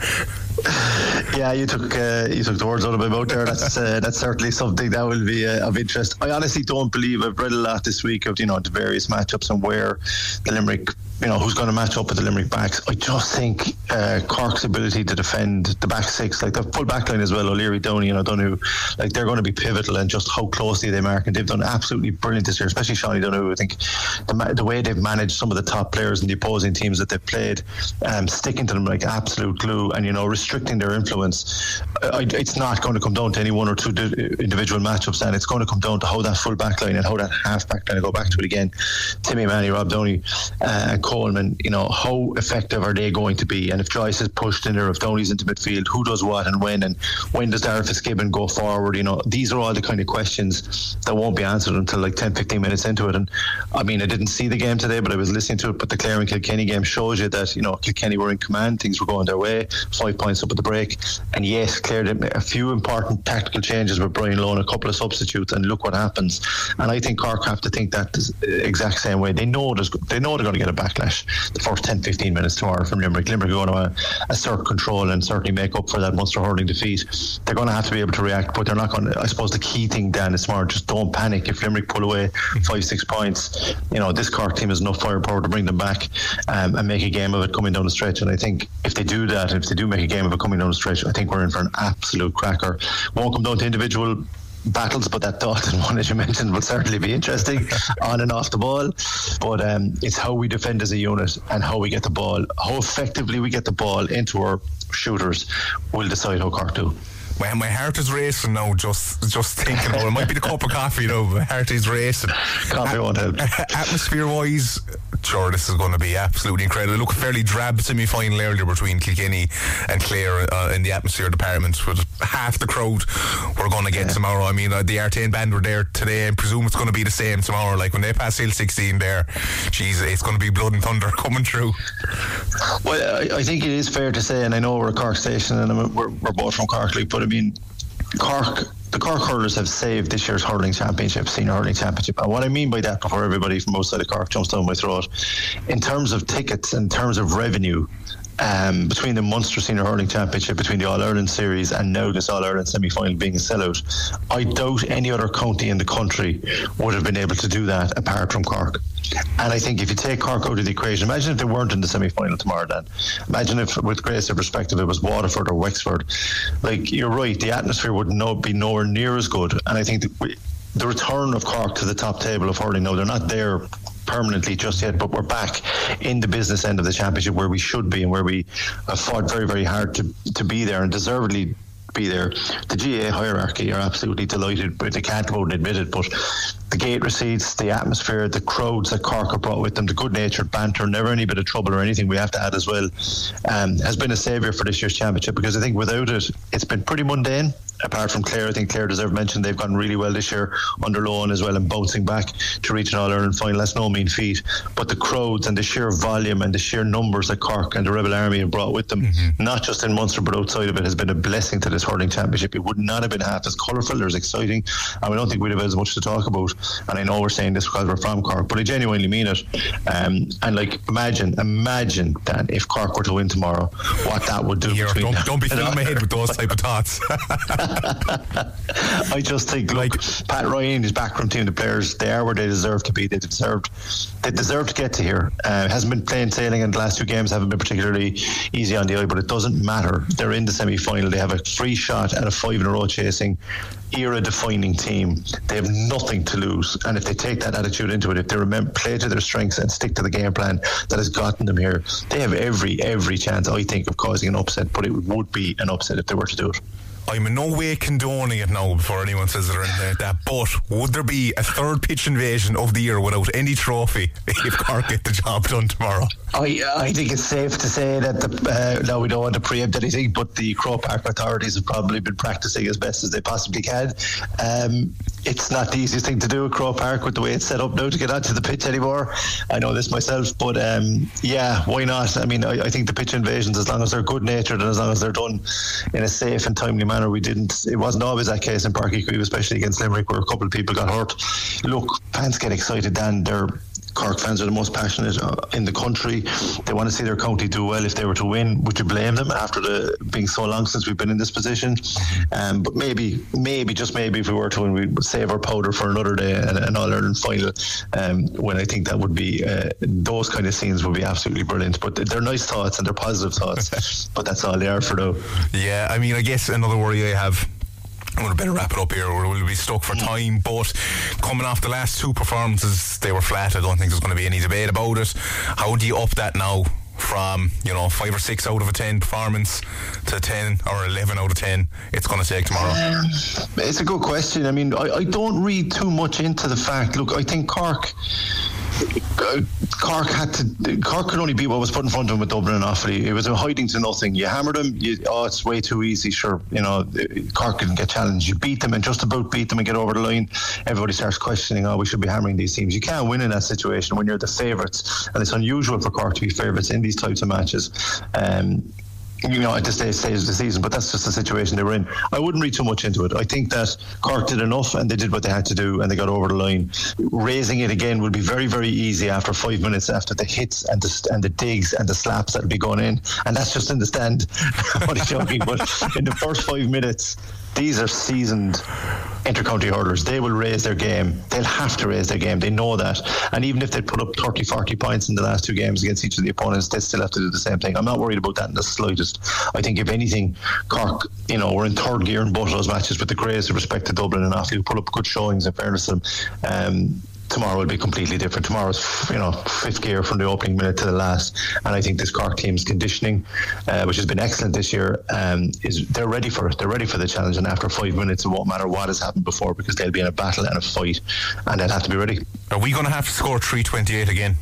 Yeah, you took uh, you took the words out of my mouth there. That's uh, that's certainly something that will be uh, of interest. I honestly don't believe I've read a lot this week of, you know, the various matchups and where the Limerick, you know, who's going to match up with the Limerick backs. I just think uh, Cork's ability to defend the back six, like the full back line as well, O'Leary, Downey and O'Donoghue, like they're going to be pivotal, and just how closely they mark, and they've done absolutely brilliant this year, especially Shawnee Donoghue. I think the, the way they've managed some of the top players in the opposing teams that they've played, um, sticking to them like absolute glue, and, you know, restricting their influence. I, it's not going to come down to any one or two individual matchups, and it's going to come down to how that full back line and how that half back line, I go back to it again, Timmy Manny, Rob Downey uh, and Coleman, you know, how effective are they going to be? And if Joyce is pushed in there, if Downey's into midfield, who does what and when, and when does Darragh Fitzgibbon go forward? You know, these are all the kind of questions that won't be answered until like ten, fifteen minutes into it. And I mean, I didn't see the game today, but I was listening to it. But the Clare and Kilkenny game shows you that, you know, Kilkenny were in command, things were going their way, five points up at the break. And yes, Clare did a few important tactical changes with Brian Lowe and a couple of substitutes, and look what happens. And I think Cork have to think that the exact same way. They know there's, they know they're going to get a backlash the first ten, fifteen minutes tomorrow from Limerick. Limerick are going to assert control and certainly make up for that Munster hurling defeat. They're going to have to be able to react, but they're not going to. I suppose the key thing, Dan, is tomorrow, just don't panic. If Limerick pull away five, six points, you know, this Cork team has enough firepower to bring them back um, and make a game of it coming down the stretch. And I think if they do that, if they do make a game of it coming down the stretch, I think we're in for an absolute cracker. Won't come down to individual battles, but that Dalton one, as you mentioned, will certainly be interesting on and off the ball. But um, it's how we defend as a unit and how we get the ball, how effectively we get the ball into our shooters will decide how Cork do. My, my heart is racing now, just just thinking about it. It might be the cup of coffee, you know, my heart is racing. Coffee won't help. Atmosphere-wise, sure, this is going to be absolutely incredible. It looked a fairly drab semi-final earlier between Kilkenny and Clare uh, in the atmosphere department, with half the crowd we're going to get yeah. tomorrow. I mean, uh, the Artane band were there today, and presume it's going to be the same tomorrow. Like when they pass Hill sixteen there, geez, it's going to be blood and thunder coming through. Well, I, I think it is fair to say, and I know we're a Cork station and we're, we're both from Cork, but I mean, Cork, the Cork hurlers have saved this year's hurling championship, senior hurling championship. And what I mean by that, before everybody from outside of Cork jumps down my throat, in terms of tickets, in terms of revenue, um, between the Munster Senior Hurling Championship, between the All-Ireland Series and now this All-Ireland semi-final being a sellout, I doubt any other county in the country would have been able to do that apart from Cork. And I think if you take Cork out of the equation, imagine if they weren't in the semi-final tomorrow, Dan. Imagine if, with greater perspective, it was Waterford or Wexford. Like, you're right, the atmosphere would no, be nowhere near as good. And I think that we, the return of Cork to the top table of hurling, now they're not there permanently just yet, but we're back in the business end of the championship where we should be and where we have fought very, very hard to, to be there and deservedly be there. The G A A hierarchy are absolutely delighted, but they can't go out and admit it, but the gate receipts, the atmosphere, the crowds that Cork have brought with them, the good-natured banter, never any bit of trouble or anything we have to add as well, um, has been a saviour for this year's championship, because I think without it, it's been pretty mundane. Apart from Clare, I think Clare deserve mention. They've gone really well this year under Lohan as well, and bouncing back to reach an All-Ireland final. That's no mean feat. But the crowds and the sheer volume and the sheer numbers that Cork and the Rebel Army have brought with them, mm-hmm. not just in Munster but outside of it, has been a blessing to this hurling championship. It would not have been half as colourful or as exciting, and we don't think we'd have as much to talk about. And I know we're saying this because we're from Cork, but I genuinely mean it. Um, and like, imagine, imagine that if Cork were to win tomorrow, what that would do. Here, don't, don't be filling my head with those type of thoughts. I just think, look, like, Pat Ryan, his backroom team, the players, they are where they deserve to be. They deserved, they deserve to get to here. Uh, hasn't been plain sailing in the last two games, haven't been particularly easy on the eye, but it doesn't matter. They're in the semi-final. They have a free shot at a five in a row chasing, era-defining team. They have nothing to lose, and if they take that attitude into it, if they remember, play to their strengths and stick to the game plan that has gotten them here, they have every every chance, I think, of causing an upset. But it would be an upset if they were to do it. I'm in no way condoning it now before anyone says it or anything like that, but would there be a third pitch invasion of the year without any trophy if Cork get the job done tomorrow? I I think it's safe to say that the uh, now we don't want to preempt anything, but the Croke Park authorities have probably been practicing as best as they possibly can. Um, it's not the easiest thing to do at Croke Park with the way it's set up now to get onto the pitch anymore. I know this myself, but um, yeah, why not? I mean, I, I think the pitch invasions, as long as they're good natured and as long as they're done in a safe and timely manner, we didn't. It wasn't always that case in Park Equipe, especially against Limerick, where a couple of people got hurt. Look, fans get excited, Dan. They're Cork fans are the most passionate in the country. They want to see their county do well. If they were to win, would you blame them after the being so long since we've been in this position? Um, but maybe, maybe, just maybe, if we were to win, we'd save our powder for another day, an, an All-Ireland final, um, when I think that would be, uh, those kind of scenes would be absolutely brilliant. But they're nice thoughts and they're positive thoughts, but that's all they are for now. Yeah, I mean, I guess another worry I have, I'm going to better wrap it up here or we'll be stuck for time, but coming off the last two performances, they were flat. I don't think there's going to be any debate about it. How do you up that now from, you know, five or six out of a ten performance to ten or eleven out of ten it's going to take tomorrow? Um, it's a good question. I mean, I, I don't read too much into the fact. Look, I think Cork Uh, Cork had to. Cork could only beat what was put in front of them with Dublin and Offaly. It was a hiding to nothing. You hammered them. You, oh, it's way too easy. Sure, you know, Cork didn't get challenged. You beat them and just about beat them and get over the line. Everybody starts questioning, oh, we should be hammering these teams. You can't win in that situation when you're the favourites, and it's unusual for Cork to be favourites in these types of matches. Um, you know, at this stage of the season, but that's just the situation they were in. I wouldn't read too much into it. I think that Cork did enough and they did what they had to do and they got over the line. Raising it again would be very, very easy after five minutes after the hits and the, and the digs and the slaps that would be going in, and that's just in the stand. I'm only joking, but in the first five minutes, these are seasoned inter-county hurlers. They will raise their game. They'll have to raise their game. They know that. And even if they put up thirty, forty points in the last two games against each of the opponents, they still have to do the same thing. I'm not worried about that in the slightest. I think if anything, Cork, you know, we're in third gear in both of those matches with the greatest respect to Dublin and Offaly, who put up good showings in fairness to them. Um, tomorrow will be completely different. Tomorrow's, you know, fifth gear from the opening minute to the last, and I think this Cork team's conditioning, uh, which has been excellent this year, um, is they're ready for it. They're ready for the challenge, and after five minutes, it won't matter what has happened before, because they'll be in a battle and a fight, and they'll have to be ready. Are we going to have to score three twenty-eight again?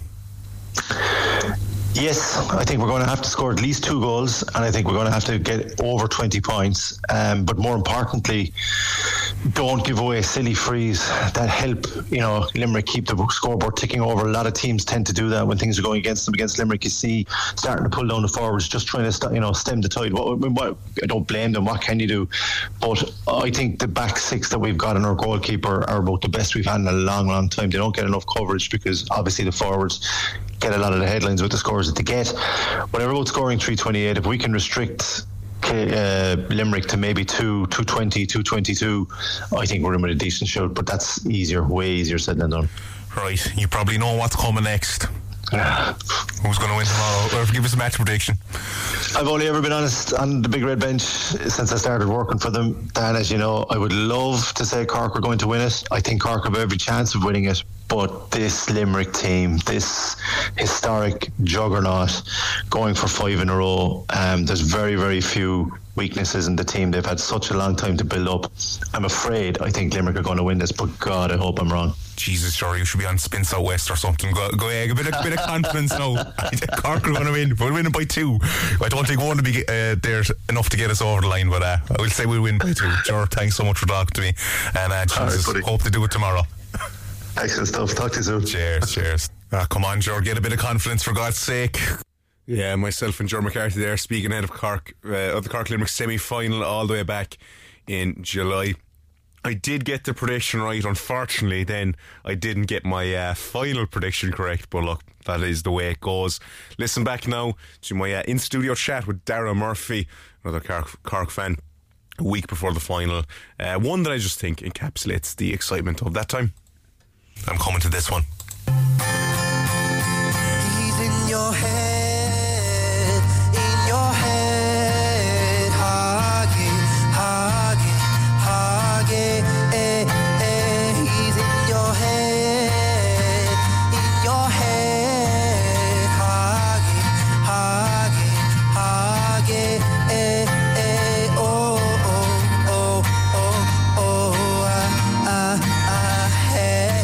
Yes, I think we're going to have to score at least two goals, and I think we're going to have to get over twenty points. Um, but more importantly, don't give away silly frees that help, you know, Limerick keep the scoreboard ticking over. A lot of teams tend to do that when things are going against them. Against Limerick, you see starting to pull down the forwards, just trying to st- you know stem the tide. What, what, I don't blame them. What can you do? But I think the back six that we've got in our goalkeeper are about the best we've had in a long, long time. They don't get enough coverage because obviously the forwards get a lot of the headlines with the scores that they get. Whatever about scoring three twenty-eight, if we can restrict uh, Limerick to maybe two, two twenty, two twenty-two, I think we're in with a decent shout, but that's easier, way easier said than done. Right, you probably know what's coming next. Who's going to win tomorrow? Or give us a match prediction. I've only ever been honest on the Big Red Bench since I started working for them. Dan, as you know, I would love to say Cork are going to win it. I think Cork have every chance of winning it. But this Limerick team, this historic juggernaut, going for five in a row, um, there's very, very few weaknesses in the team. They've had such a long time to build up. I'm afraid I think Limerick are going to win this, but God, I hope I'm wrong. Jesus, sure, you should be on Spin South West or something. Go, go yeah, a bit of, bit of confidence now. Cork are going to win. We'll win by two. I don't think one will be uh, there enough to get us over the line, but uh, I will say we'll win by two. Sure, thanks so much for talking to me. And uh, Jesus, right, hope to do it tomorrow. Excellent stuff. Talk to you soon. Cheers, cheers. Ah, come on, Joe, get a bit of confidence for God's sake. Yeah, myself and Joe McCarthy there speaking ahead of Cork, uh, of the Cork Limerick semi-final all the way back in July. I did get the prediction right. Unfortunately, then I didn't get my uh, final prediction correct. But look, that is the way it goes. Listen back now to my uh, in-studio chat with Dara Murphy, another Cork, Cork fan, a week before the final. Uh, one that I just think encapsulates the excitement of that time. I'm coming to this one. He's in your head, in your head, Hagi, Hagi, Hagi, eh, eh. He's in your head, in your head, Hagi, Hagi, Hagi, eh, eh. Oh, oh, oh, oh, oh, ah, ah, ah, hey.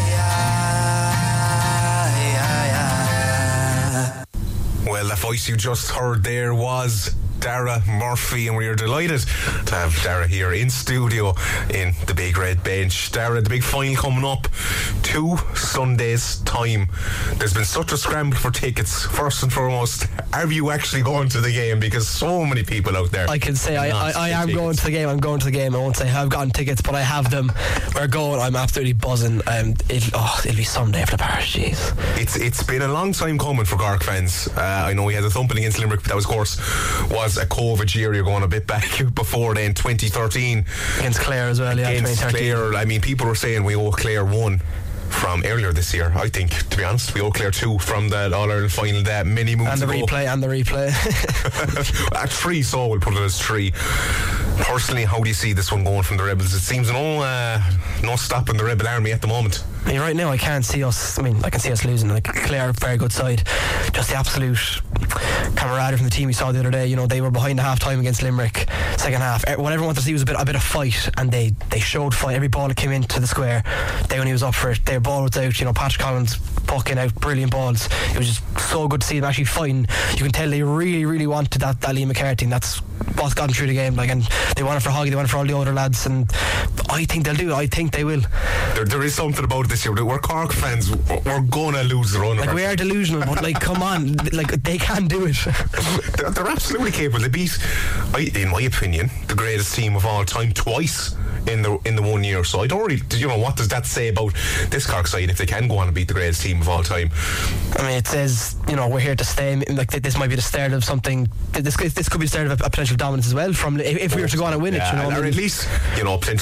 Well, the voice you just heard there was Dara Murphy, and we are delighted to have Dara here in studio in the Big Red Bench. Dara, the big final coming up two Sundays time. There's been such a scramble for tickets. First and foremost, are you actually going to the game? Because so many people out there. I can say I, I, I am tickets. going to the game. I'm going to the game. I won't say I've gotten tickets, but I have them. We're going. I'm absolutely buzzing. Um, it, oh, it'll be Sunday for the parish. Jeez. It's it's been a long time coming for Cork fans. Uh, I know we had a thumping against Limerick, but that was, of course, was a COVID year. You're going a bit back before then, twenty thirteen against Clare as well. Yeah, against Clare. I mean, people were saying we owe Clare one from earlier this year. I think, to be honest, we owe Clare two from that All-Ireland final that many moves and the ago. replay and the replay at three, so we'll put it as three. Personally, how do you see this one going from the Rebels? It seems no uh, no stopping the Rebel army at the moment. I mean, right now I can't see us. I mean, I can see us losing. Like Clare, very good side. Just the absolute camaraderie from the team we saw the other day. You know, they were behind the half time against Limerick. Second half, what everyone wanted to see was a bit a bit of fight, and they they showed fight. Every ball that came into the square, Downey was up for it. Their ball was out. You know, Patrick Collins pucking out brilliant balls. It was just so good to see them actually fighting. You can tell they really, really wanted that, that Liam McCarthy, and that's what's gotten through the game. Like, and they want it for Hoggy, they want it for all the other lads, and I think they'll do it. I think they will. There, there is something about it this year. We're Cork fans. We're gonna lose the run. Like, we are delusional, but like, come on, like they can do it. they're, they're absolutely capable. They beat, I, in my opinion, the greatest team of all time twice in the in the one year. So I don't really, you know, what does that say about this Cork side if they can go on and beat the greatest team of all time? I mean, it says, you know, we're here to stay. Like, this might be the start of something. This this could be the start of a, a potential dominance as well. From if, if we were to go on and win yeah, it, you know, or I mean, at least, you know, potential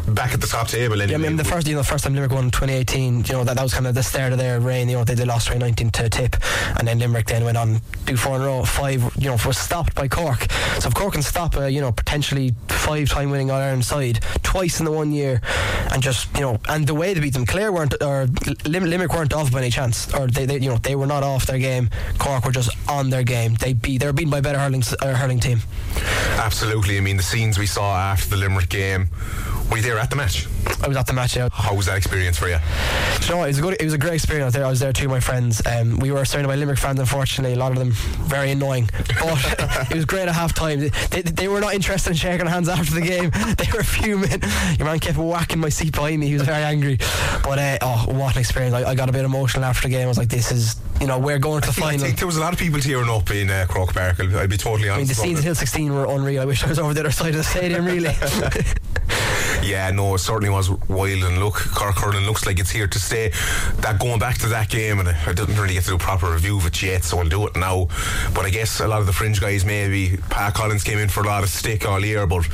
back at the top table anyway. Yeah, I mean, the first, you know, the first time Limerick won in twenty eighteen, you know, that, that was kind of the start of their reign. You know, they, they lost twenty nineteen to Tip, and then Limerick then went on do four in a row. Five, you know, was stopped by Cork. So if Cork can stop a, you know, potentially five-time winning All-Ireland side twice in the one year, and just, you know, and the way they beat them, Clare weren't, or Lim- Limerick weren't off by any chance, or they, they, you know, they were not off their game. Cork were just on their game. They beat, they were beaten by a better hurling, uh, hurling team. Absolutely. I mean, the scenes we saw after the Limerick game. Were you there at the match? I was at the match, yeah. How was that experience for you? Do you know what? It was a good. It was a great experience there. I was there too, my friends. Um, we were surrounded by Limerick fans. Unfortunately, a lot of them very annoying. But it was great at half time. They, they were not interested in shaking hands after the game. They were fuming. Your man kept whacking my seat behind me. He was very angry. But uh, oh, what an experience! I, I got a bit emotional after the game. I was like, "This is, you know, we're going to the I think, final." I think there was a lot of people tearing up in uh, Croke Park. I'll, I'll be totally honest. I mean, the scenes at Hill sixteen were unreal. I wish I was over the other side of the stadium. Really. Yeah, no, it certainly was wild. And look, Cork hurling looks like it's here to stay. That going back to that game, and I didn't really get to do a proper review of it yet, so I'll do it now. But I guess a lot of the fringe guys, maybe Pat Collins came in for a lot of stick all year, but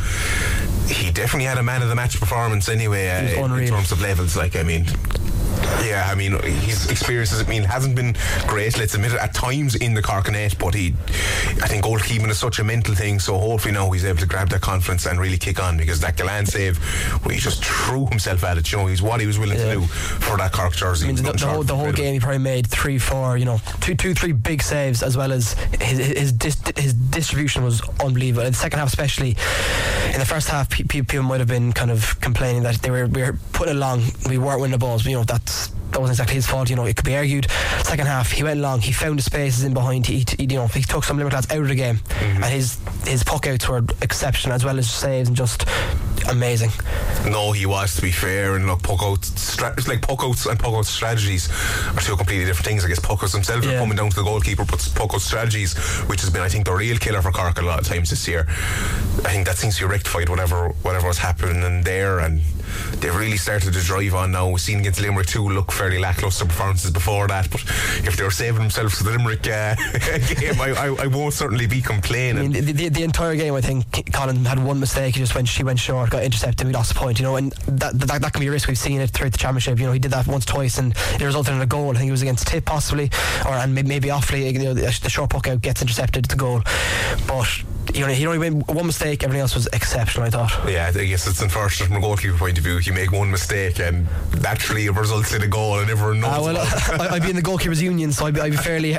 he definitely had a man of the match performance anyway, uh, in terms of levels. Like, I mean, yeah, I mean, his experiences, I mean, hasn't been great, let's admit it, at times in the Cork net, but he, I think goalkeeping is such a mental thing, so hopefully now he's able to grab that confidence and really kick on, because that Gallant save, where he just threw himself at it, you know, he's what he was willing yeah. to do for that Cork jersey. I mean, the, the, whole, the whole game he probably made three, four, you know, two, two, three big saves, as well as his his, dis, his distribution was unbelievable. In the second half, especially, in the first half, pe- people might have been kind of complaining that they were we were putting it along, we weren't winning the balls, but, you know, that's that wasn't exactly his fault, you know, it could be argued. Second half, he went long, he found the spaces in behind, he, he you know, he took some Limerick lads out of the game, mm-hmm. and his his puck outs were exceptional, as well as saves, and just amazing. No, he was, to be fair, and look, puck outs, stra- it's like puck outs and puck out strategies are two completely different things. I guess puck outs themselves yeah. are coming down to the goalkeeper, but puck out strategies, which has been, I think, the real killer for Cork a lot of times this year. I think that seems to be rectified, whatever whatever was happening there, and they've really started to drive on now. We've seen against Limerick too look fairly lacklustre performances before that, but if they were saving themselves for the Limerick uh, game, I, I, I won't certainly be complaining. I mean, the, the, the entire game, I think Colin had one mistake. He just went, she went short, got intercepted, we lost the point, you know, and that, that that can be a risk. We've seen it throughout the championship. You know, he did that once, twice, and it resulted in a goal. I think it was against Tip possibly, or and maybe, maybe Offaly, you know, the, the short puck out gets intercepted, it's a goal. But you know, he only made one mistake, everything else was exceptional, I thought. Yeah, I guess it's unfortunate from a goalkeeper point of view. You make one mistake and naturally it results in a goal, and everyone knows. Uh, well, I, I'd be in the goalkeepers union, so I'd be, I'd be fairly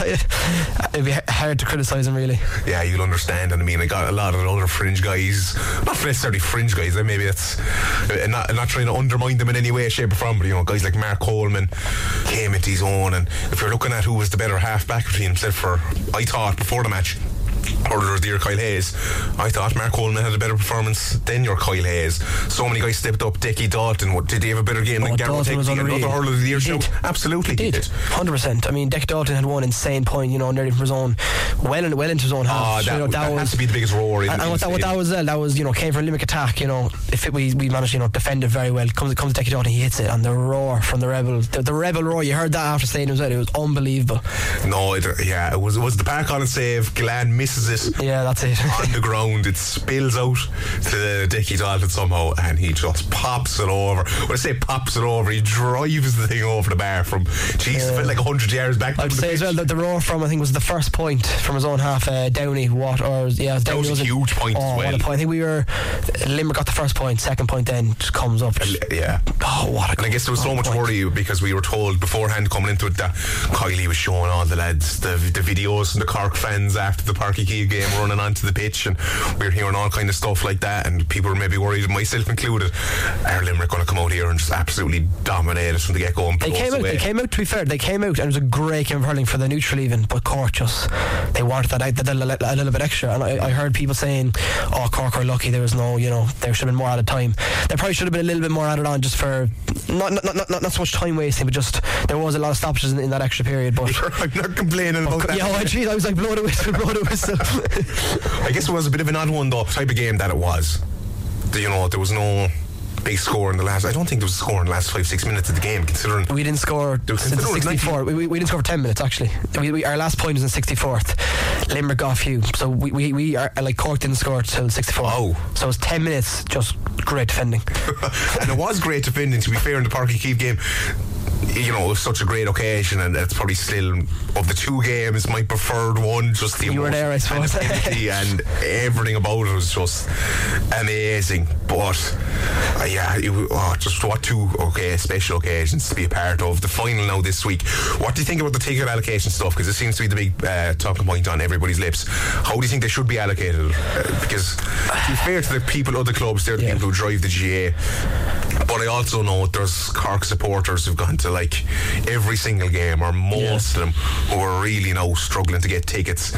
it'd be hard to criticise him, really. Yeah, you'll understand. And I mean, I got a lot of the other fringe guys, not necessarily fringe guys, maybe that's uh, not, not trying to undermine them in any way, shape or form, but you know, guys like Mark Coleman came into his own, and if you're looking at who was the better half back between himself, for I thought before the match, or there was dear Kyle Hayes, I thought Mark Coleman had a better performance than your Kyle Hayes. So many guys stepped up. Decky Dalton, what, did he have a better game oh, than Gareth Hickey, another hurler of the year show? Absolutely, he did. He did. one hundred percent. I mean, Decky Dalton had one insane point, you know, nearly from his own, well, in, well into his own half. Oh, that, you know, that, that was, has to be the biggest roar in and, the and what, that, what that was, uh, that was, you know, came from a Limerick attack, you know, if it, we, we managed, you know, defend it very well. Comes, comes Decky Dalton, he hits it, and the roar from the Rebel, the, the Rebel roar, you heard that after stadium as well, it was unbelievable. No, it, yeah, it was, it was the Park on save, Glenn misses it. Yeah, that's it. On the ground, it spills out to Dickie Dalton somehow, and he just pops it over. When I say pops it over, he drives the thing over the bar from, Jesus, uh, it felt like one hundred yards back. I'd say as well that the roar from, I think, was the first point from his own half, uh, Downey, what, or, yeah, that Downey was, was a huge point oh, as well. What a point. I think we were, Limerick got the first point, second point then just comes up. Just, yeah. Oh, what a And I guess there was so much point. worry because we were told beforehand coming into it that Kylie was showing all the lads the, the videos from the Cork fans after the Páirc Uí Chaoimh game running onto the pitch, and we were hearing all kind of stuff like that, and people were maybe worried, myself included, are Limerick going to come out here and just absolutely dominate us from the get-go and they came out away? they came out to be fair they came out and it was a great game of hurling for the neutral even, but Cork just, they wanted that, that a, little, a little bit extra, and I, I heard people saying, oh, Cork are lucky there was no, you know, there should have been more added time. There probably should have been a little bit more added on, just for not not, not, not, not so much time wasting, but just there was a lot of stoppages in, in that extra period. But I'm not complaining about that. Yeah, oh, geez, I was like, blow the whistle, blow the whistle. I guess it was a bit of an odd one though, type of game that it was. You know, there was no big score in the last, I don't think there was a score in the last five, six minutes of the game, considering we didn't score since the sixty-four. We, we, we didn't score for ten minutes actually. We, we, our last point was in sixty-fourth. Limerick got a few, so we, we, we are like Cork didn't score till sixty-four. Oh, so it was ten minutes just great defending. And it was great defending, to be fair, in the Páirc Uí Chaoimh game. You know, it was such a great occasion, and it's probably still, of the two games, my preferred one. Just the you were there, I suppose. and, and everything about it was just amazing. But uh, yeah, it, oh, just what two okay special occasions to be a part of. The final now this week. What do you think about the ticket allocation stuff? Because it seems to be the big uh, talking point on everybody's lips. How do you think they should be allocated? Uh, because to be fair to the people, other clubs, they're the yeah. people who drive the G A. But I also know there's Cork supporters who've gone to like every single game, or most yeah. of them, who are really now struggling to get tickets.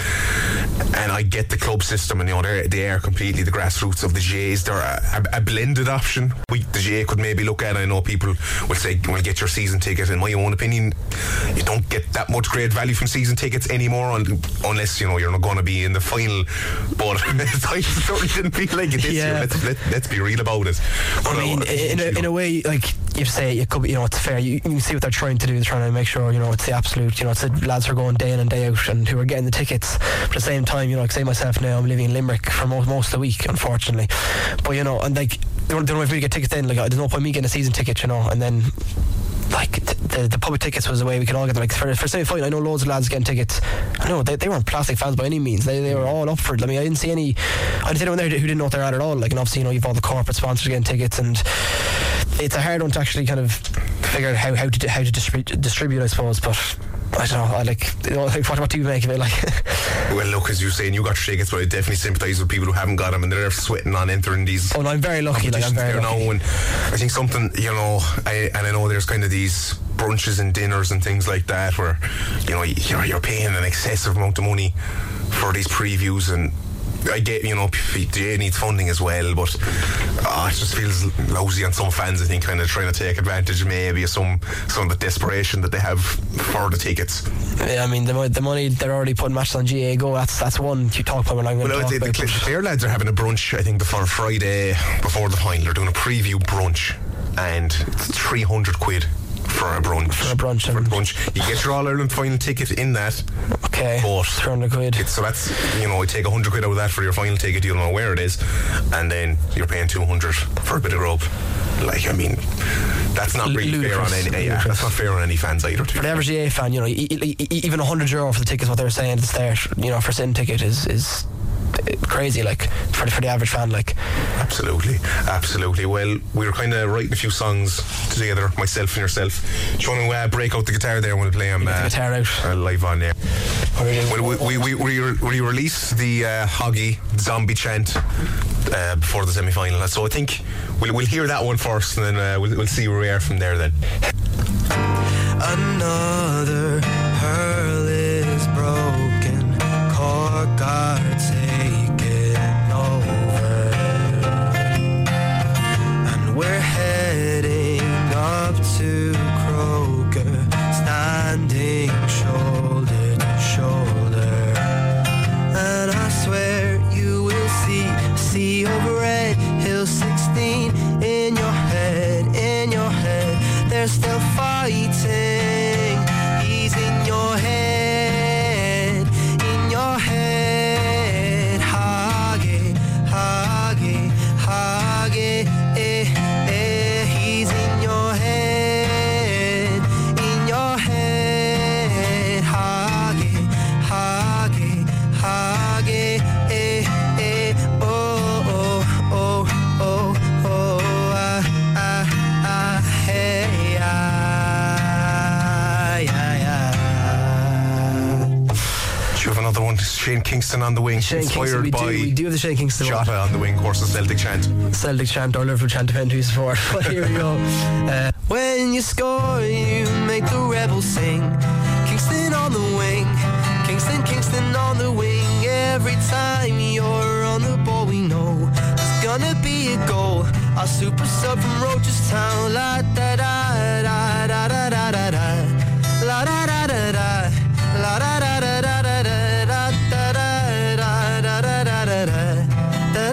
And I get the club system, and you know they are completely the grassroots of the G As. They're a, a, a blended option. We, the G A could maybe look at. I know people will say, "Well, get your season ticket." In my own opinion, you don't get that much great value from season tickets anymore, un- unless you know you're not going to be in the final. But I certainly didn't feel like it this yeah. year. Let's, let, let's be real about it. I mean, uh, in a, in a way, like you say, it could be, you know, it's fair. You, you can see what they're trying to do. They're trying to make sure, you know, it's the absolute, you know, it's the lads who are going day in and day out and who are getting the tickets. But at the same time, you know, like say myself now, I'm living in Limerick for most, most of the week, unfortunately. But you know, and like they don't, they don't have to get tickets then. Like there's no point me getting a season ticket, you know, and then. Like the the public tickets was the way we could all get them. Like for for semi final, I know loads of lads getting tickets. I know they, they weren't plastic fans by any means. They they were all up for it. I mean, I didn't see any. I didn't see anyone there who didn't know what they're at at all. Like, and obviously, you know, you've all the corporate sponsors getting tickets, and it's a hard one to actually kind of figure out how how to how to distribute, distribute I suppose. But I don't know. I like, you know, like what, what do you make of it? Like, well, look, as you're saying, you got your tickets, but I definitely sympathise with people who haven't got them, and they're sweating on entering these. Oh, no, I'm very lucky. Like, I'm very lucky. Now, and I think something, you know, I, and I know there's kind of these brunches and dinners and things like that where, you know, you're, you're paying an excessive amount of money for these previews, and I get, you know, P G A needs funding as well, but oh, it just feels lousy on some fans, I think, kind of trying to take advantage maybe of some some of the desperation that they have for the tickets. Yeah, I mean, the, the money they're already putting matches on G A Go, that's that's one you talk about when I'm going to well, talk the, about. The, the Clare lads are having a brunch, I think, before Friday, before the final. They're doing a preview brunch, and it's three hundred quid. For a brunch. For a brunch. For a brunch. You get your All Ireland final ticket in that. Okay. But three hundred quid. It's, so that's, you know, you take one hundred quid out of that for your final ticket, you don't know where it is, and then you're paying two hundred for a bit of grub. Like, I mean, that's not really Ludicrous. fair on any. Yeah, that's not fair on any fans either. For the average G A fan, you know, e- e- even one hundred euro for the tickets, what they're saying at the start, you know, for a sin ticket is is crazy, like for the, for the average fan, like. Absolutely, absolutely. Well, we were kind of writing a few songs together, myself and yourself. Do you want to uh, break out the guitar there and we'll play them uh, the guitar out uh, live on there? Well, we we, we, we, we released the uh, Hoggy Zombie Chant uh, before the semi-final, so I think we'll we'll hear that one first, and then uh, we'll we'll see where we are from there. Then another hurl is broken, Cork are taken over, and we're heading up to Croker, standing shoulder to shoulder, and I swear you will see see over Red Hill sixteen in your head, in your head. They're still fighting. He's in your head, in your head. Hage, Hage, Hage, eh, eh. He's in your head, in your head. Hage, Hage, Hage, eh, eh. Oh, oh, oh, oh, oh, ah, ah, ah, hey, ah. you have another one, Shane Kingston on the wing, Shane inspired Kingston, we by do, we do have the Shane Kingston Jota one. on the wing, of course, the Celtic chant. Celtic chant or Liverpool chant, depending who you support. But here we go. Uh, when you score, you make the rebels sing. Kingston on the wing, Kingston, Kingston on the wing. Every time you're on the ball, we know there's gonna be a goal. Our super sub from Rochestown, la da da da da da da da da, la da da da da, la da da da da da da da da da da da da da da da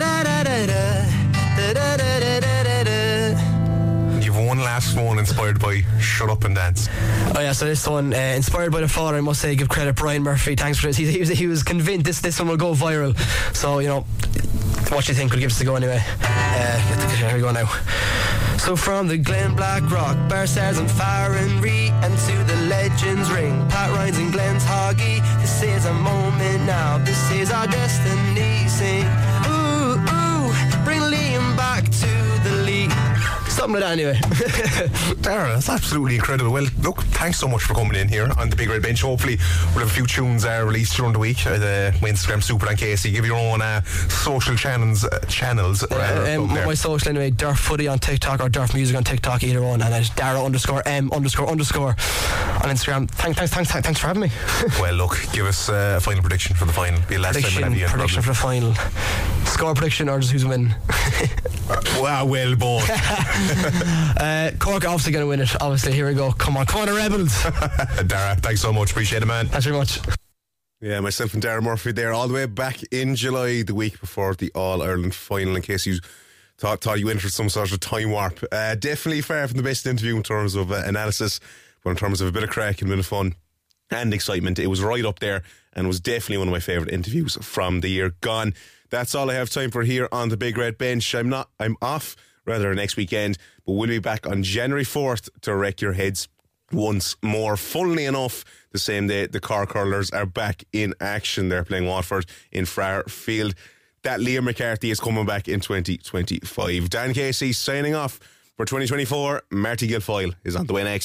da da da da. You've one last one inspired by Shut Up and Dance. Oh yeah, so this one uh, inspired by the father, I must say, give credit Brian Murphy. Thanks for this. He, he was he was convinced this this one will go viral. So you know, what do you think? We'll give us a go anyway. Uh, here we go now. So from the Glen Black Rock, Bearstars and Farranree, and to the Legends Ring, Pat Ryan's and Glenn's Hoggy. This is a moment now, this is our destiny. Sing, ooh, ooh, bring Liam back to the league. Something like that anyway. Darren, that's absolutely incredible. Well, look, thanks so much for coming in here on the Big Red Bench. Hopefully we'll have a few tunes uh, released during the week. Uh, the my Instagram, Super Dan Casey. Give your own uh, social channels. Uh, channels uh, um, my social anyway, Durf Footy on TikTok or Durf Music on TikTok, either one. And it's Dara underscore M underscore underscore on Instagram. Thanks, thanks, thanks, thanks for having me. Well, look, give us uh, a final prediction for the final. Be the last prediction, time we'll have you prediction for the final. Score prediction or just who's winning? Wow, well, both. uh, Cork obviously going to win it. Obviously, here we go. Come on, come on, the Rebels. Dara, thanks so much. Appreciate it, man. Thanks very much. Yeah, myself and Dara Murphy there all the way back in July, the week before the All-Ireland final, in case you thought, thought you entered some sort of time warp. Uh, definitely far from the best interview in terms of uh, analysis, but in terms of a bit of crack and a bit of fun and excitement, it was right up there and was definitely one of my favourite interviews from the year gone. That's all I have time for here on the Big Red Bench. I'm not, I'm off rather next weekend, but we'll be back on January fourth to wreck your heads once more. Funnily enough, the same day the Cork Hurlers are back in action. They're playing Watford in Frere Field. That Liam McCarthy is coming back in twenty twenty-five. Dan Casey signing off for twenty twenty-four. Marty Guilfoyle is on the way next.